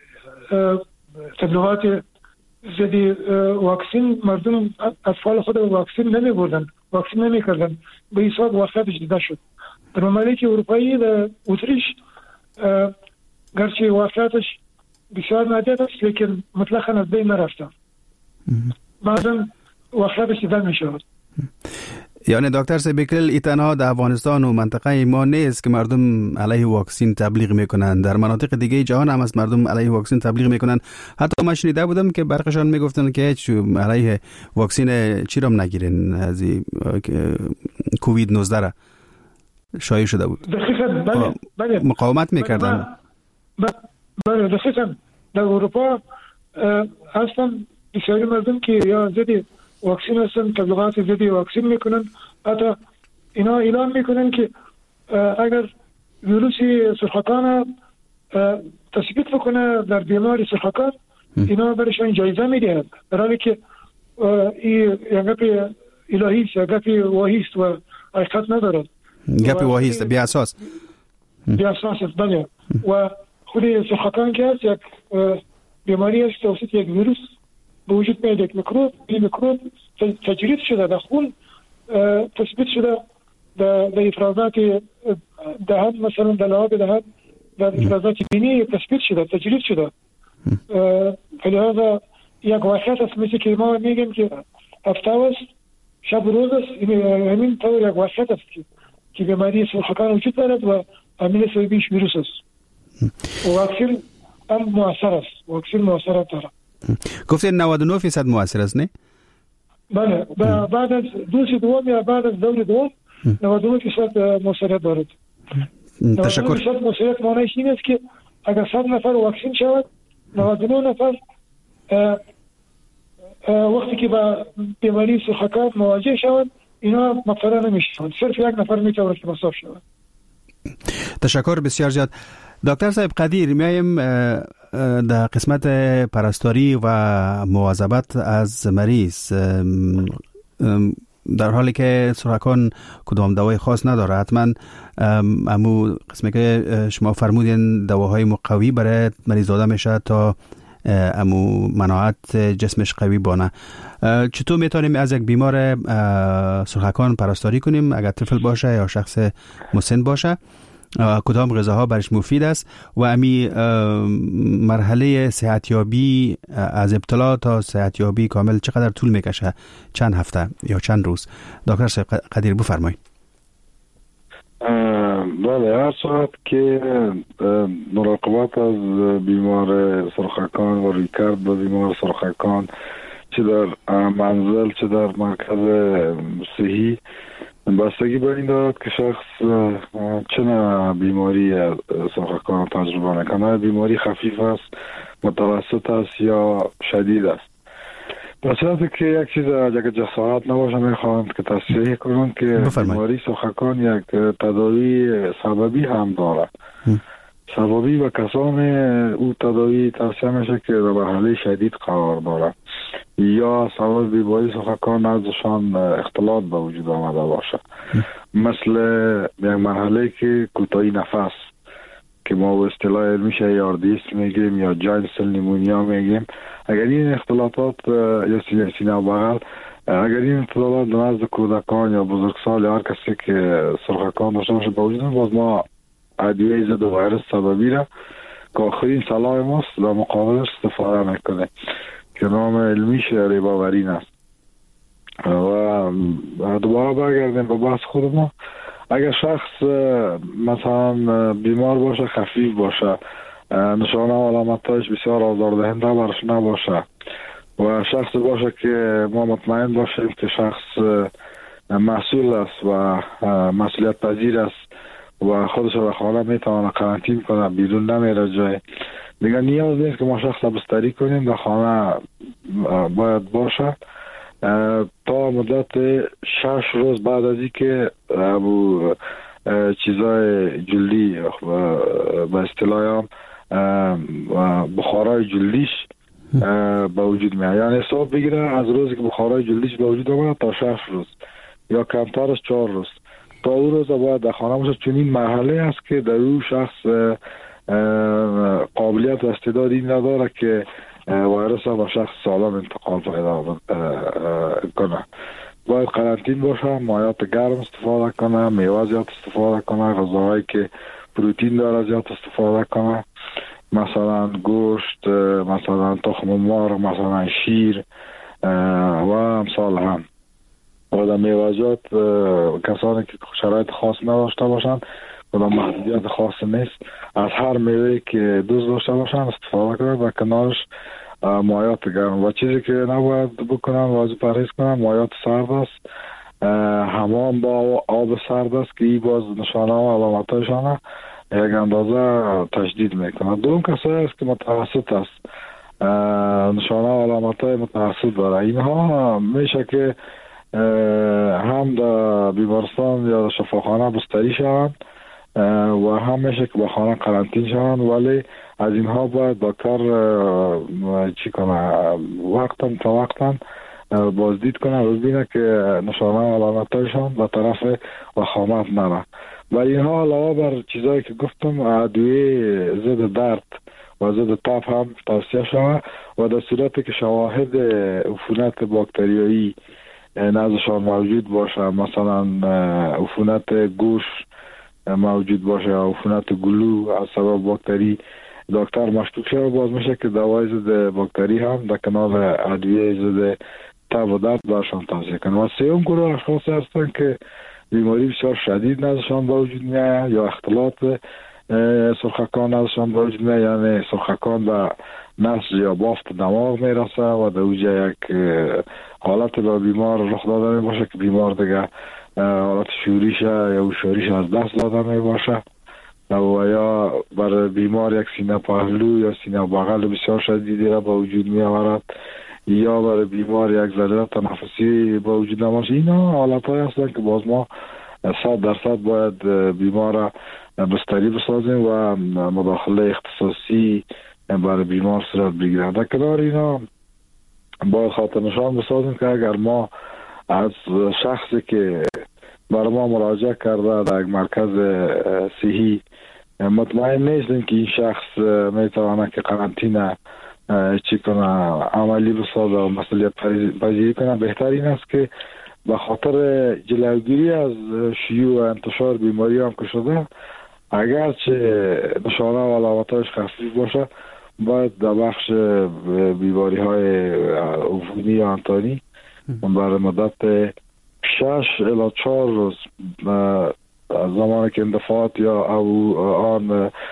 تبلیغات ضد واکسین مردم اطفال خود واکسین نمی بردن، واکسین نمی کردن، به حساب واقعاتش دیده شد. در ممالک اروپایی در اتریش گرچه واقعاتش بسیار نادر است لیکن مطلقا از بین نرفته، بعضا واقعاتش دیده می شود. یعنی دکتر سبیکل ای تنها در افغانستان و منطقه ما نیست که مردم علیه واکسین تبلیغ میکنن، در مناطق دیگه جهان هم از مردم علیه واکسین تبلیغ میکنن. حتی من شنیده بودم که برخشان میگفتن که هیچ علیه واکسین چی را نگیرین، از کووید 19 را شایع شده بود. دقیقاً بله. مقاومت میکردن. بله دقیقاً در اروپا اصلا بسیاری مردم که یا ضد واکسین هستن تبلیغات ضد واکسین میکنن، حتی اینا اعلام میکنن که اگر ویروس سرخکان تثبیت بکنه در بیماری سرخکان اینا برشان جایزه میدهند، در حالی که این گپ الهی است، گپ واهی است و حقیقت ندارد. گپ واهی است، بی اساس است. بله. و خود سرخکان که هست یک بیماری است توسط یک ویروس به وجود میاد یک میکروب. این میکروب تجرید شده در خون، تثبیت شده در افرازات دهن، مثلا در لعاب دهن، در افرازات بینی تثبیت شده، تجرید شده. فلهذا یک واقعیت است، مثل که ما میگیم که هفته است شب روز است، همین طور یک واقعیت است که بیماری سرخکان وجود دارد و عامل سببیش ویروس است و واکسن هم مؤثر است، واکسن مؤثرات دارد. گفتید 99% مؤثر است نه؟ بله، بعد از دوز دوم یا بعد از دور دوم 99% مؤثریت دارد. تشکر. 99% مؤثریت معنیش این است که اگر 100 نفر واکسن شود، 99 نفر وقتی که با بیماری سرخکان مواجه شود اینا مبتلا نمیشن، صرف یک نفر میتواند که مصاب شود. تشکر بسیار زیاد. دکتر صاحب قدیر، میایم در قسمت پرستاری و مواظبت از مریض. در حالی که سرخکان کدام دوای خاص نداره، حتما امو قسمی که شما فرمودین دواهای مقوی برای مریض داده میشه تا امو مناعت جسمش قوی بانه. چطور میتونیم از یک بیمار سرخکان پرستاری کنیم؟ اگر طفل باشه یا شخص مسن باشه، کدام غذاها برش مفید است و امی مرحله صحتیابی از ابتلا تا صحتیابی کامل چقدر طول میکشه؟ چند هفته یا چند روز؟ دکتر صاحب قدیر بفرمایید. بله، هر صورت که مراقبت از بیمار سرخکان و رویکرد با بیمار سرخکان چه در منزل چه در مرکز صحی بستگی بر این دارد که شخص چه نوع بیماری سرخکان تجربه میکنه. بیماری خفیف است، متوسط است یا شدید است. در صورتی که یک چیز اگر جسارت نباشه میخواهند که تصریح کنند که بیماری سرخکان یک تداوی سببی هم دارد. سببی و کسان او تداوی توصیه میشه که در مرحله شدید قرار دارد یا سبب بیماری سرخکان نزدشان اختلاط به وجود آمده باشه، مثل یک مرحله که کوتاهی نفس که ما به اصطلاح علمیش ARDS میگیم یا جاینت سل نیمونیا میگیم. اگر این اختلاطات یا سینه و بغل، اگر این اختلاطات نزد کودکان یا بزرگسال یا هر کسی که سرخکان داشته باشه به وجود، باز ما ادویه ضد ویروس سببی را که آخرین صلاح ماست در مقابلش استفاده میکنه که نام علمیش ریباورین است. و دوباره برگردیم به بحث خود ما. اگر شخص مثلا بیمار باشه، خفیف باشه، نشانه و علامتایش بسیار آزاردهنده برش نباشه و شخص باشه که ما مطمئن باشیم که شخص مسئول است و مسئولیت پذیر است و خودش رو به خانه میتونه قرنطین کنه، بیرون نمیره جای دیگه، نیاز نیست که ما شخص بستری کنیم، در خانه باید باشه تا مدت 6 روز بعد از اینکه چیزای جلدی به اصطلاح بخارای جلدیش به وجود میاد. یعنی حساب بگیره از روزی که بخارای جلدیش به وجود آمد تا 6 روز یا کمترش 4 روز تا اون روز باید در خانه باشه، چون این مرحله است که در اون شخص قابلیت و استعدادی نداره که ویروس با شخص سالم انتقال پیدا کنه. باید قرنطین باشه، مایعات گرم استفاده کنه، میوه زیاد استفاده کنه، غذاهایی که پروتئین داره زیاد استفاده کنه، مثلا گوشت، مثلا تخم مرغ، مثلا شیر و امثال هم. و در میوه‌جات کسانی که شرایط خاص نداشته باشن و در محدودیت خاص نیست، از هر میوهی که دوست داشته باشن استفاده کنن و کنارش مایعات گرم. و چیزی که نباید بکنن واجب پرهیز کنن مایعات سرد است، حمام با آب سرد است که این باز نشانه و علامتایشان یک اندازه تشدید میکنه. دوم کسایی است که متوسط است، نشانه و علامتای متوسط داره. اینها میشه که هم در بیمارستان یا شفاخانه بستری شوند و هم میشه که با خانه قرنطین شوند، ولی از اینها باید دکتر چی کنه، وقتا تا وقتا بازدید کنه و ببینه که نشانه و علامتایشان به طرف وخامت نره. و اینها علاوه بر چیزایی که گفتم، ادویه ضد درد و ضد تب هم توصیه شود و در صورتی که شواهد عفونت باکتریایی نزدشان موجود باشه، مثلا عفونت گوش موجود باشه یا عفونت گلو از سبب باکتری، دکتر مشکوک شده باز میشه که دوای ضد باکتری هم در کنار ادویه ضد تب و درد برشان توصیه کنه. و سوم گروه اشخاص هستن که بیماری بسیار شدید نزدشان به وجود میاد یا اختلاط سرخکان نزدشان به وجود میاد، یعنی سرخکان به نسج یا بافت دماغ میرسه و در اوجه یک حالت به بیمار رخ داده می باشه که بیمار دیگه حالت شوریش یا شوریش از دست داده می باشه و یا بر بیمار یک سینه پهلو یا سینه بغل بسیار شدیدی را به وجود می آورد یا بر بیمار یک ضرورت تنفسی به وجود نماشه. اینا حالت های هستن که باز ما 100% باید بیمار را بستری بسازیم و مداخله اختصاصی برای بیمار صورت بگیرن. در کنار اینا باید خاطر نشان بسازیم که اگر ما از شخصی که برای ما مراجعه کرده در یک مرکز صحی مطمئن نیستیم که این شخص میتواند که قرنطینه چی کنه عملی بسازه و مسئولیت پذیری کنه، بهتر این است که به خاطر جلوگیری از شیوع و انتشار بیماری هم که شده، اگرچه نشانه و علامت‌هایش خفیف باشه، باید در بخش بیماری های عفونی یا انتانی برای مدت 6 الی 4 روز زمانی که اندفاعات یا آن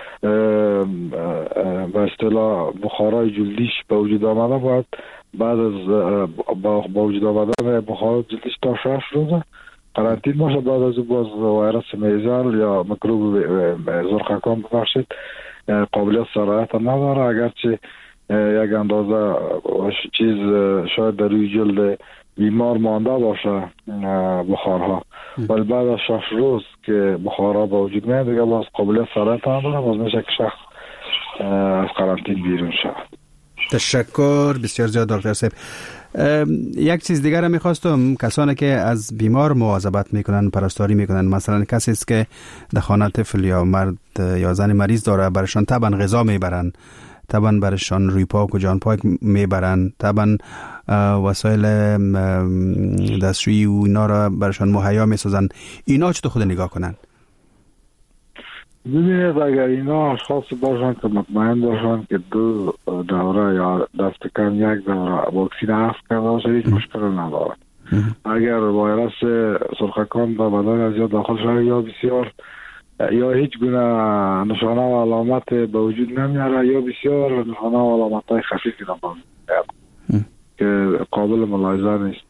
به اصطلاح بخارای جلدیش به وجود آمده، باید بعد از با وجود آمدن بخارای جلدیش تا 6 روز قرنطین باشه. بعد از باز ویروس میزل یا میکروب زرخکان ببخشید قابلیت سرایت نداره، اگرچه یک اندازه چیز شاید در روی جلد بیمار مانده باشه بخارها، ولی بعد از 6 روز که بخارها با وجود میاد دیگه باز قابلیت سرایت نداره، باز میشه که شخص از قرنطین بیرون شود. تشکر بسیار زیاد دکتر صاحب. یک چیز دیگر میخواستم، کسانی که از بیمار مواظبت میکنن، پرستاری میکنن، مثلا کسی است که در خانه طفل یا مرد یا زن مریض داره، برشان طبعا غذا میبرن، طبعا برشان روی پاک و جان پاک میبرن، طبعا وسایل دستشویی و اینا را برشان مهیا میسازن. اینا چطور خود نگاه کنن؟ ببینید اگر اینا اشخاص باشن که مطمئن باشن که 2 دوره یا دست کم 1 دوره واکسین اخذ کرده باشه، هیچ مشکل نداره. اگر ویروس سرخکان در بدن از یا داخل شده یا بسیار یا هیچ گونه نشانه و علامت به وجود نمیاره یا بسیار نشانه و علامت های خفیفی را به وجود میاره که قابل ملاحظه نیست.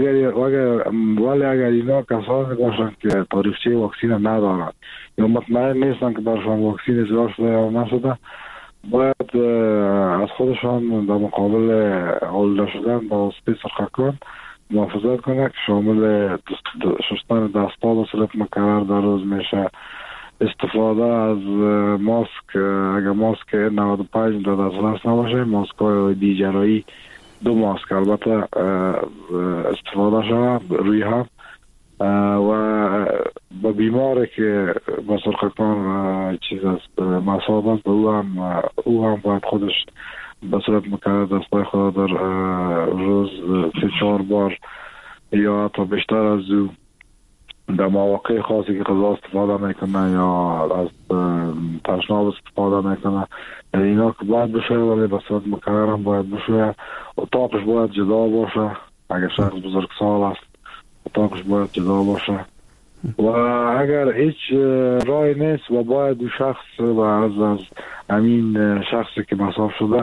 ولی اگر اینا کسانی باشن که تاریخچه واکسین ندارن یا مطمئن نیستن که برشان واکسین اجرا شده یا نشده، باید از خودشان در مقابل آلوده شدن با واسطه سرخکان محافظت کنه که شامل شستن دست‌ها به صورت مکرر در روز میشه، استفاده از ماسک اگر ماسک 95 در دسترس نباشه، ماسک های دیجرایی 2 ماسک البته استفاده شده روی هم و با بیماری که با سرخکان چیز است مصاب است او هم باید خودش به صورت مکرر دستای خود در روز 3-4 بار یا حتی بیشتر از او در مواقع خاصی که غذا استفاده میکنه یا از تشناب استفاده میکنه، اینا که باید بشه ولی به صورت مکرر هم باید بشه. اتاقش باید جدا باشه، اگر شخص بزرگسال است اتاقش باید جدا باشه و اگر هیچ رای نیست و باید دو شخص و از همین شخصی که مصاب شده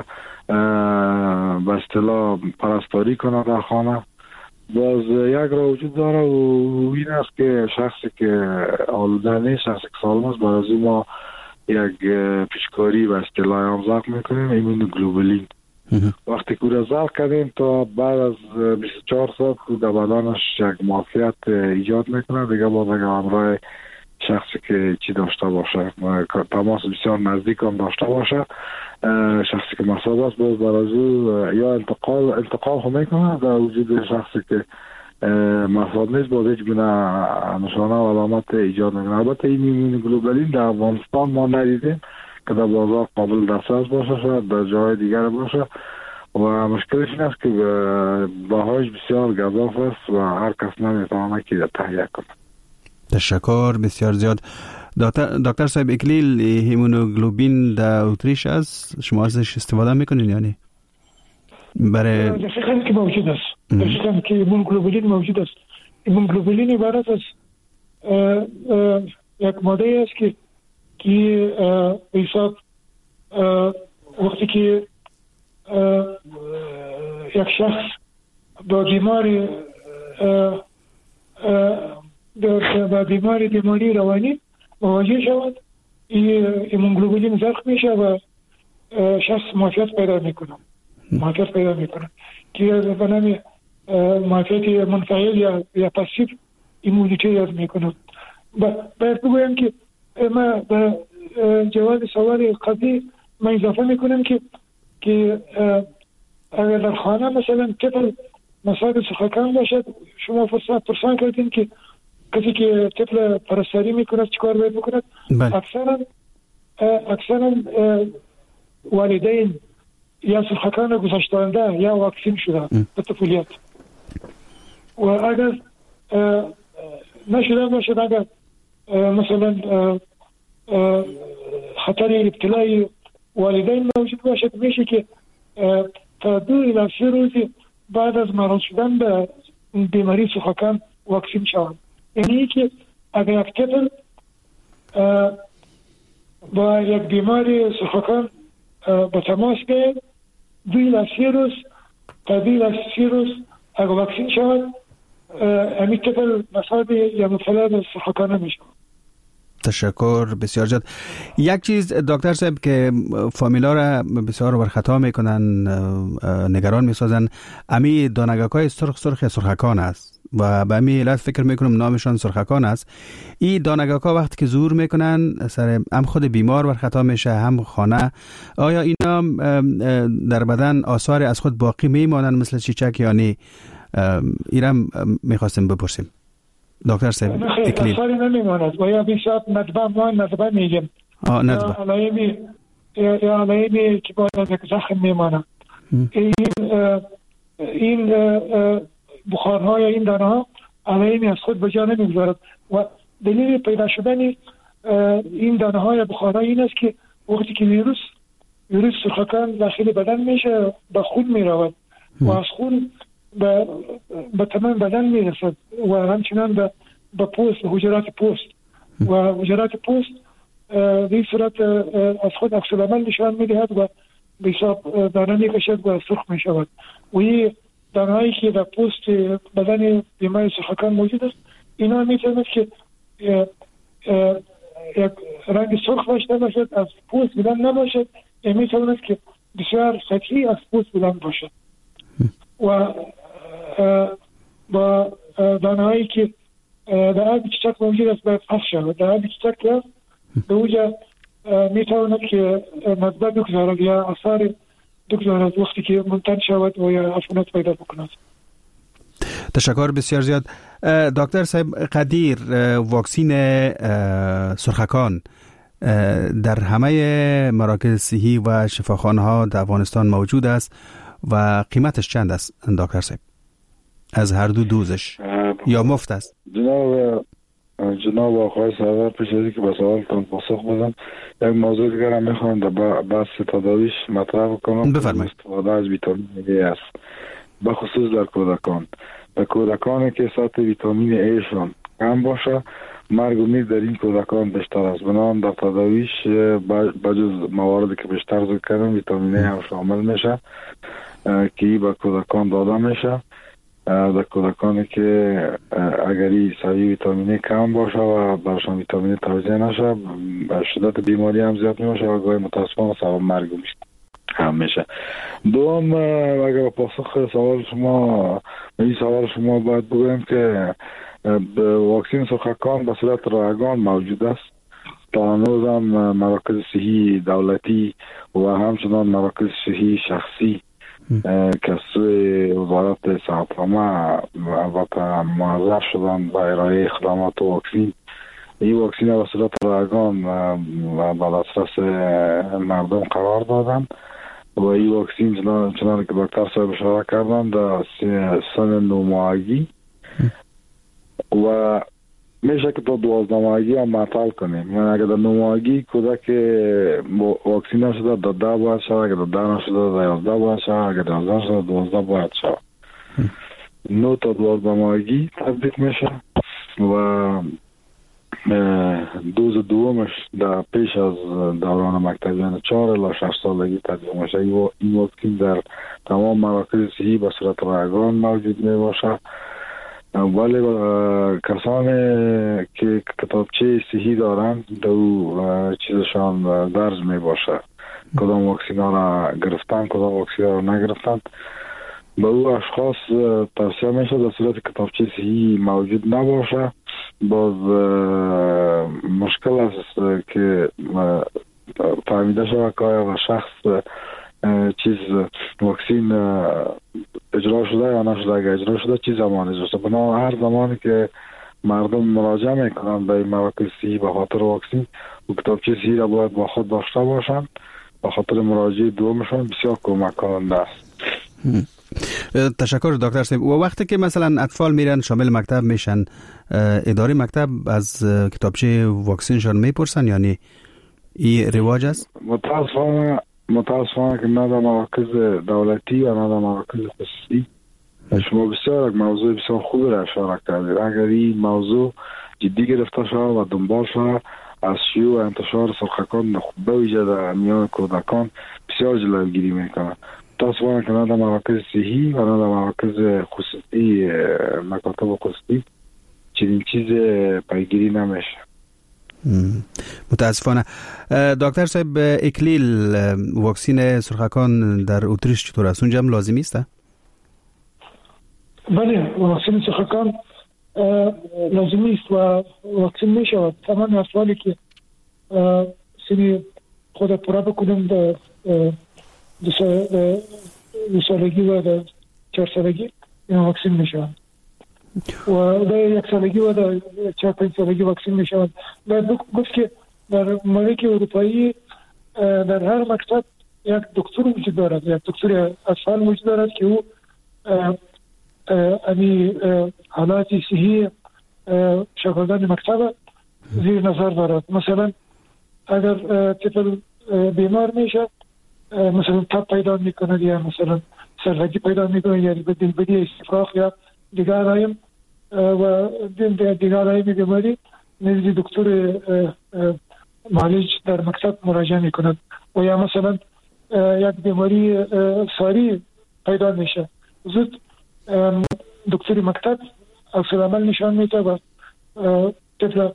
به اصطلاح پرستاری کنه در خانه، باز یک را وجود داره و این است که شخصی که آلوده نیست، شخصی که سالم است، باید از ما یک پیشکاری به اصطلاح امضاق میکنیم ایمونوگلوبولین. وقتی که رزاق کردیم تا بعد از 24 ساعت که در بدنش یک معافیت ایجاد میکنه دیگه، باز اگر همراه شخصی که چی داشته باشه تماس بسیار نزدیک هم داشته باشه، شخصی که مصاب است، باز بر از او یا انتقال هم میکنه در وجود شخصی که مصاب نیست، باز هیچ گونه نشانه و علامت ایجاد نمیکنه. البته این ایمونوگلوبولین در افغانستان ما ندیدیم که در بازار قابل دسترس باشه، شاید در جای دیگر باشه و مشکلش این است که بهایش بسیار گزاف است و هر کس نمیتونه که تهیه کنه. تشکر بسیار زیاد. دکتر صاحب، اکلیل هیمونوگلوبین در اتریش است، شما ازش استفاده میکنین یعنی؟ برای دقیقاً که موجود است، دقیقاً که هیمونوگلوبین موجود است. هیمونوگلوبین عبارت از یک ماده است که به حساب وقتی که یک شخص با بیماری روانی مواجه شود، هیموگلوبین زخم میشه و شخص معافیت پیدا میکنه که به نام معافیت منفعل یا پاسیو ایمونیته یاد میکنه. باید بگویم که ما به جواب سوال قبلی ما اضافه میکنم که اگر در خانه مثلا طفل مصاب سخکان باشد، شما پرسان کردین که کسی که طفل پرستاری میکند چیکار باید بکند؟ اکثرا والدین یا سخکان گذاشتنده یا واکسین شده به طفولیت و اگر نشده باشد، اگر مثلا خطر ابتلای والدین موجود باشد، میشه که تا 2 الی 3 روز بعد از معرض شدن به بیماری سخکان واکسین شوند. یعنی که اگر یک طفل با یک بیماری سخکان به تماس بیاید 2 الی 3 روز اگر واکسین شود، همین طفل مصاب یا مبتلا به سخکان نمیشه. تشکر بسیار زیاد. یک چیز دکتر صاحب که فامیلا را بسیار بر خطا میکنن، نگران میسازن، امی دانگکای سرخکان است و به امی علت فکر میکنم نامشان سرخکان است. این دانگکا وقتی که ظهور میکنن سر هم خود بیمار بر خطا میشه هم خانه. آیا اینا در بدن آثار از خود باقی میمانن مثل چیچک یا نه؟ ایرم میخواستم بپرسیم دکتر صاحب. اکلیل اثاری نمیماند و یا بیشتر ندبه میگیم یا علایمی که باید یک زخم میماند. این بخارها یا این دانه ها علایمی از خود به جا نمیگذارد و دلیل پیدا شدن این دانه ها یا بخارها این است که وقتی که ویروس سرخکان داخل بدن میشه به خون میرود و از خون به تمام بدن میرسد و همچنان به پوست و حجرات پوست به این صورت از خود عکس العمل نشان میدهد و به حساب دانه میکشد و سرخ میشود و این دانه هایی که در پوست بدن بیماری سرخکان موجود است، اینا میتواند که یک رنگ سرخ داشته باشد، از پوست بلند نباشد، یا میتواند که بسیار سطحی از پوست بلند باشد و با دانه هایی که در آب چیچک موجود است باید پخش شود. در آب چیچک که به اوجه میتواند که مدبه بگذارد یا آثار بگذارد وقتی که منتن شود و یا عفونت پیدا بکند. تشکر بسیار زیاد. دکتر صاحب قدیر، واکسین سرخکان در همه مراکز صحی و شفاخانه ها در افغانستان موجود است و قیمتش چند است دکتر صاحب؟ از هر دو دوزش یا مفت است؟ جناب آقای سرور، پیش از که به سوالتان پاسخ بدم یک موضوع دیگر هم میخوام در بحث تداویش مطرح کنم. بفرمایید. استفاده از ویتامین A است به خصوص در کودکان. در کودکانی که سطح ویتامین A شان کم باشه، مرگ و میر در این کودکان بیشتر است. بنابراین در تداویش بجز مواردی که بیشتر ذکر کردم ویتامین A هم شامل میشه که به کودکان داده میشه. در کودکانی که اگری سوی ویتامین کم باشه و برشان ویتامین توزیع نشه، شدت بیماری هم زیاد میشه و گاهی متاسفانه سبب مرگ هم میشه. دوم، اگر پاسخ سوال شما این سوال شما باید بگویم که واکسین سرخکان به صورت رایگان موجود است. تا هنوز هم مراکز صحی دولتی و همچنان مراکز صحی شخصی که سوی وزارت صحت عامه البته معذر شدن با ارائه خدمات واکسین این واکسین به صورت رایگان به دسترس مردم قرار دادن و این واکسین چنانه که دکتر صاحب اشاره کردن در سن 9 ماهگی و میشه که تا 12 ماهگی هم معطل کنیم. یعنی اگر در 9 ماهگی کودک واکسین نشده در 10 باید شود، اگر در 10 نشده در 11 باید شود، اگر در 11 شده 12 باید شود. 9 تا 12 ماهگی تطبیق میشه و دوز دومش در پیش از دوران مکتب، یعنی 4 الی 6 سالگی تطبیق میشه. این واکسین در تمام مراکز صحی به صورت رایگان موجود می باشه، ولی کسانی که کتابچه صحی دارند دو چیزشان درج می باشه، کدام واکسین ها را گرفتن کدام واکسین ها را نگرفتن. به او اشخاص توصیه میشه در صورت کتابچه صحی موجود نباشه. باز مشکل است که فهمیده شود که آیا شخص چیز واکسین اجرا شده یا نشده. اگر اجرا شده چی زمان اجرا شده. بنا هر زمانی که مردم مراجعه میکنن به این مراکز صحی به خاطر واکسین و کتابچه صحی را باید با خود داشته باشن، به خاطر مراجعه دومشون بسیار کمک کننده است. تشکر دکتر صاحب. و وقتی که مثلا اطفال میرن شامل مکتب میشن، اداره مکتب از کتابچه واکسینشان میپرسن، یعنی این رواج است؟ متاسفانه که نه در مراکز دولتی و نه در مراکز خصوصی. شما بسیار یک موضوع بسیار خوب را اشاره کردید. اگر این موضوع جدی گرفته شود و دنبال شود، از شیوع و انتشار سرخکان به ویژه در میان کودکان بسیار جلوگیری میکنه. متاسفانه که نه در مراکز صحی و نه در مراکز خصوصی، مکاتب خصوصی چنین چیز پیگیری نمیشه. متاسفانه. دکتر صاحب، اکلیل واکسین سرخکان در اتریش چطور است؟ اونجا هم لازمی است؟ بله، واکسین سرخکان لازمی است و واکسین می شود. تمام اطفالی که سن خود پورا بکنند دو سالگی و 4 سالگی این واکسین می شود و در 1 سالگی و در 4-5 سالگی واکسین می شود. باید گفت که در مملکت اروپایی در هر مکتب یک دکتر وجود دارد، یک دکتر اطفال وجود دارد که او حالات صحی شاگردان مکتب زیر نظر دارد. مثلا اگر طفل بیمار میشه، مثلا تب پیدا میکنه یا مثلا سرگی پیدا میکنه یا دلبدی استفراغ یا دیگر علائم و دیگر علائم بیماری، نزد دکتر معالج در مکتب مراجعه میکند. و یا مثلا یک بیماری ساری پیدا میشه، زود دکتر مکتب عکس العمل نشان میده و طفل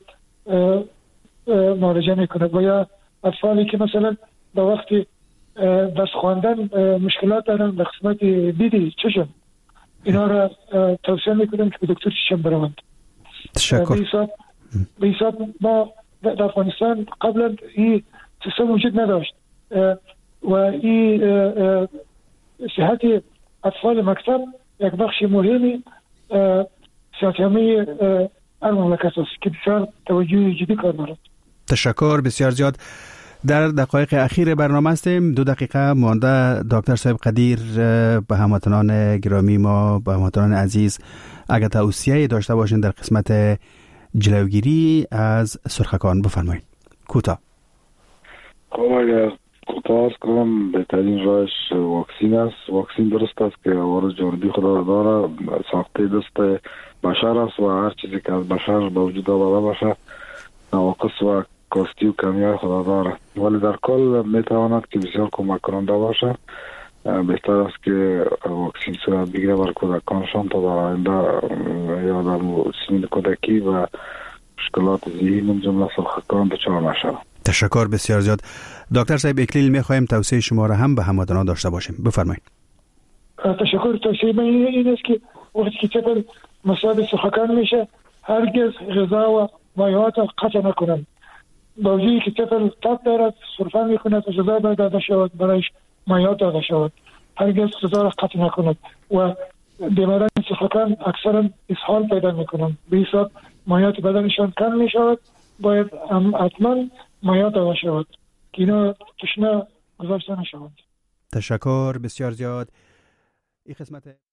مراجعه میکند. و یا اطفالی که مثلا به وقتی دست خواندن مشکلات دارن در قسمت دیدی چشم، اینا را توصیه میکنم که به دکتر چشم بروند. تشکر. به حساب ما در افغانستان قبلا این سیستم وجود نداشت و این صحت اطفال مکتب یک بخش مهمی سیاستنامه هر مملکت است که بسیار توجه جدی کار دارد. تشکر بسیار زیاد. در دقایق اخیر برنامه هستیم، 2 دقیقه مانده. دکتر صاحب قدیر، به هموطنان گرامی ما، به هموطنان عزیز، اگر توصیه داشته باشین در قسمت جلوگیری از سرخکان بفرمایید. کوتاه. خب اگر کوتاه کنم، بهترین راهش واکسین است. واکسین درست است که وارد جوردی خدا داره، ساخته دست بشر است و هر چیزی که از بشر به وجود آورده باشه نواقص و کاستی و کمیای خدا داره، ولی در کل میتواند که بسیار کمک کننده باشه. بهتر است که واکسین صورت بگیره بر کودکانشان تا در آینده یا در سن کودکی و مشکلات ذهنی من جمله سرخکان دچار نشود. تشکر بسیار زیاد. دکتر صاحب اکلیل میخوایم توصیه شما را هم به هموطنان داشته باشیم، بفرمایید. تشکر. توصیه من این است که وقتی که طفل مصاب سرخکان میشه هرگز غذا و مایعات قطع نکنند. با وجودی که طفل تب دارد، سرفه میکند و غذا باید داده شود، برایش مایعات داده شود، هرگز غذا را قطع نکند. و بیماران سرخکان اکثرا اسهال پیدا میکنند، به حساب مایعات بدنشان کم میشود باید حتما مایات داده شود که اینا تشنه گذاشته نشوند. تشکر بسیار زیاد. این قسمت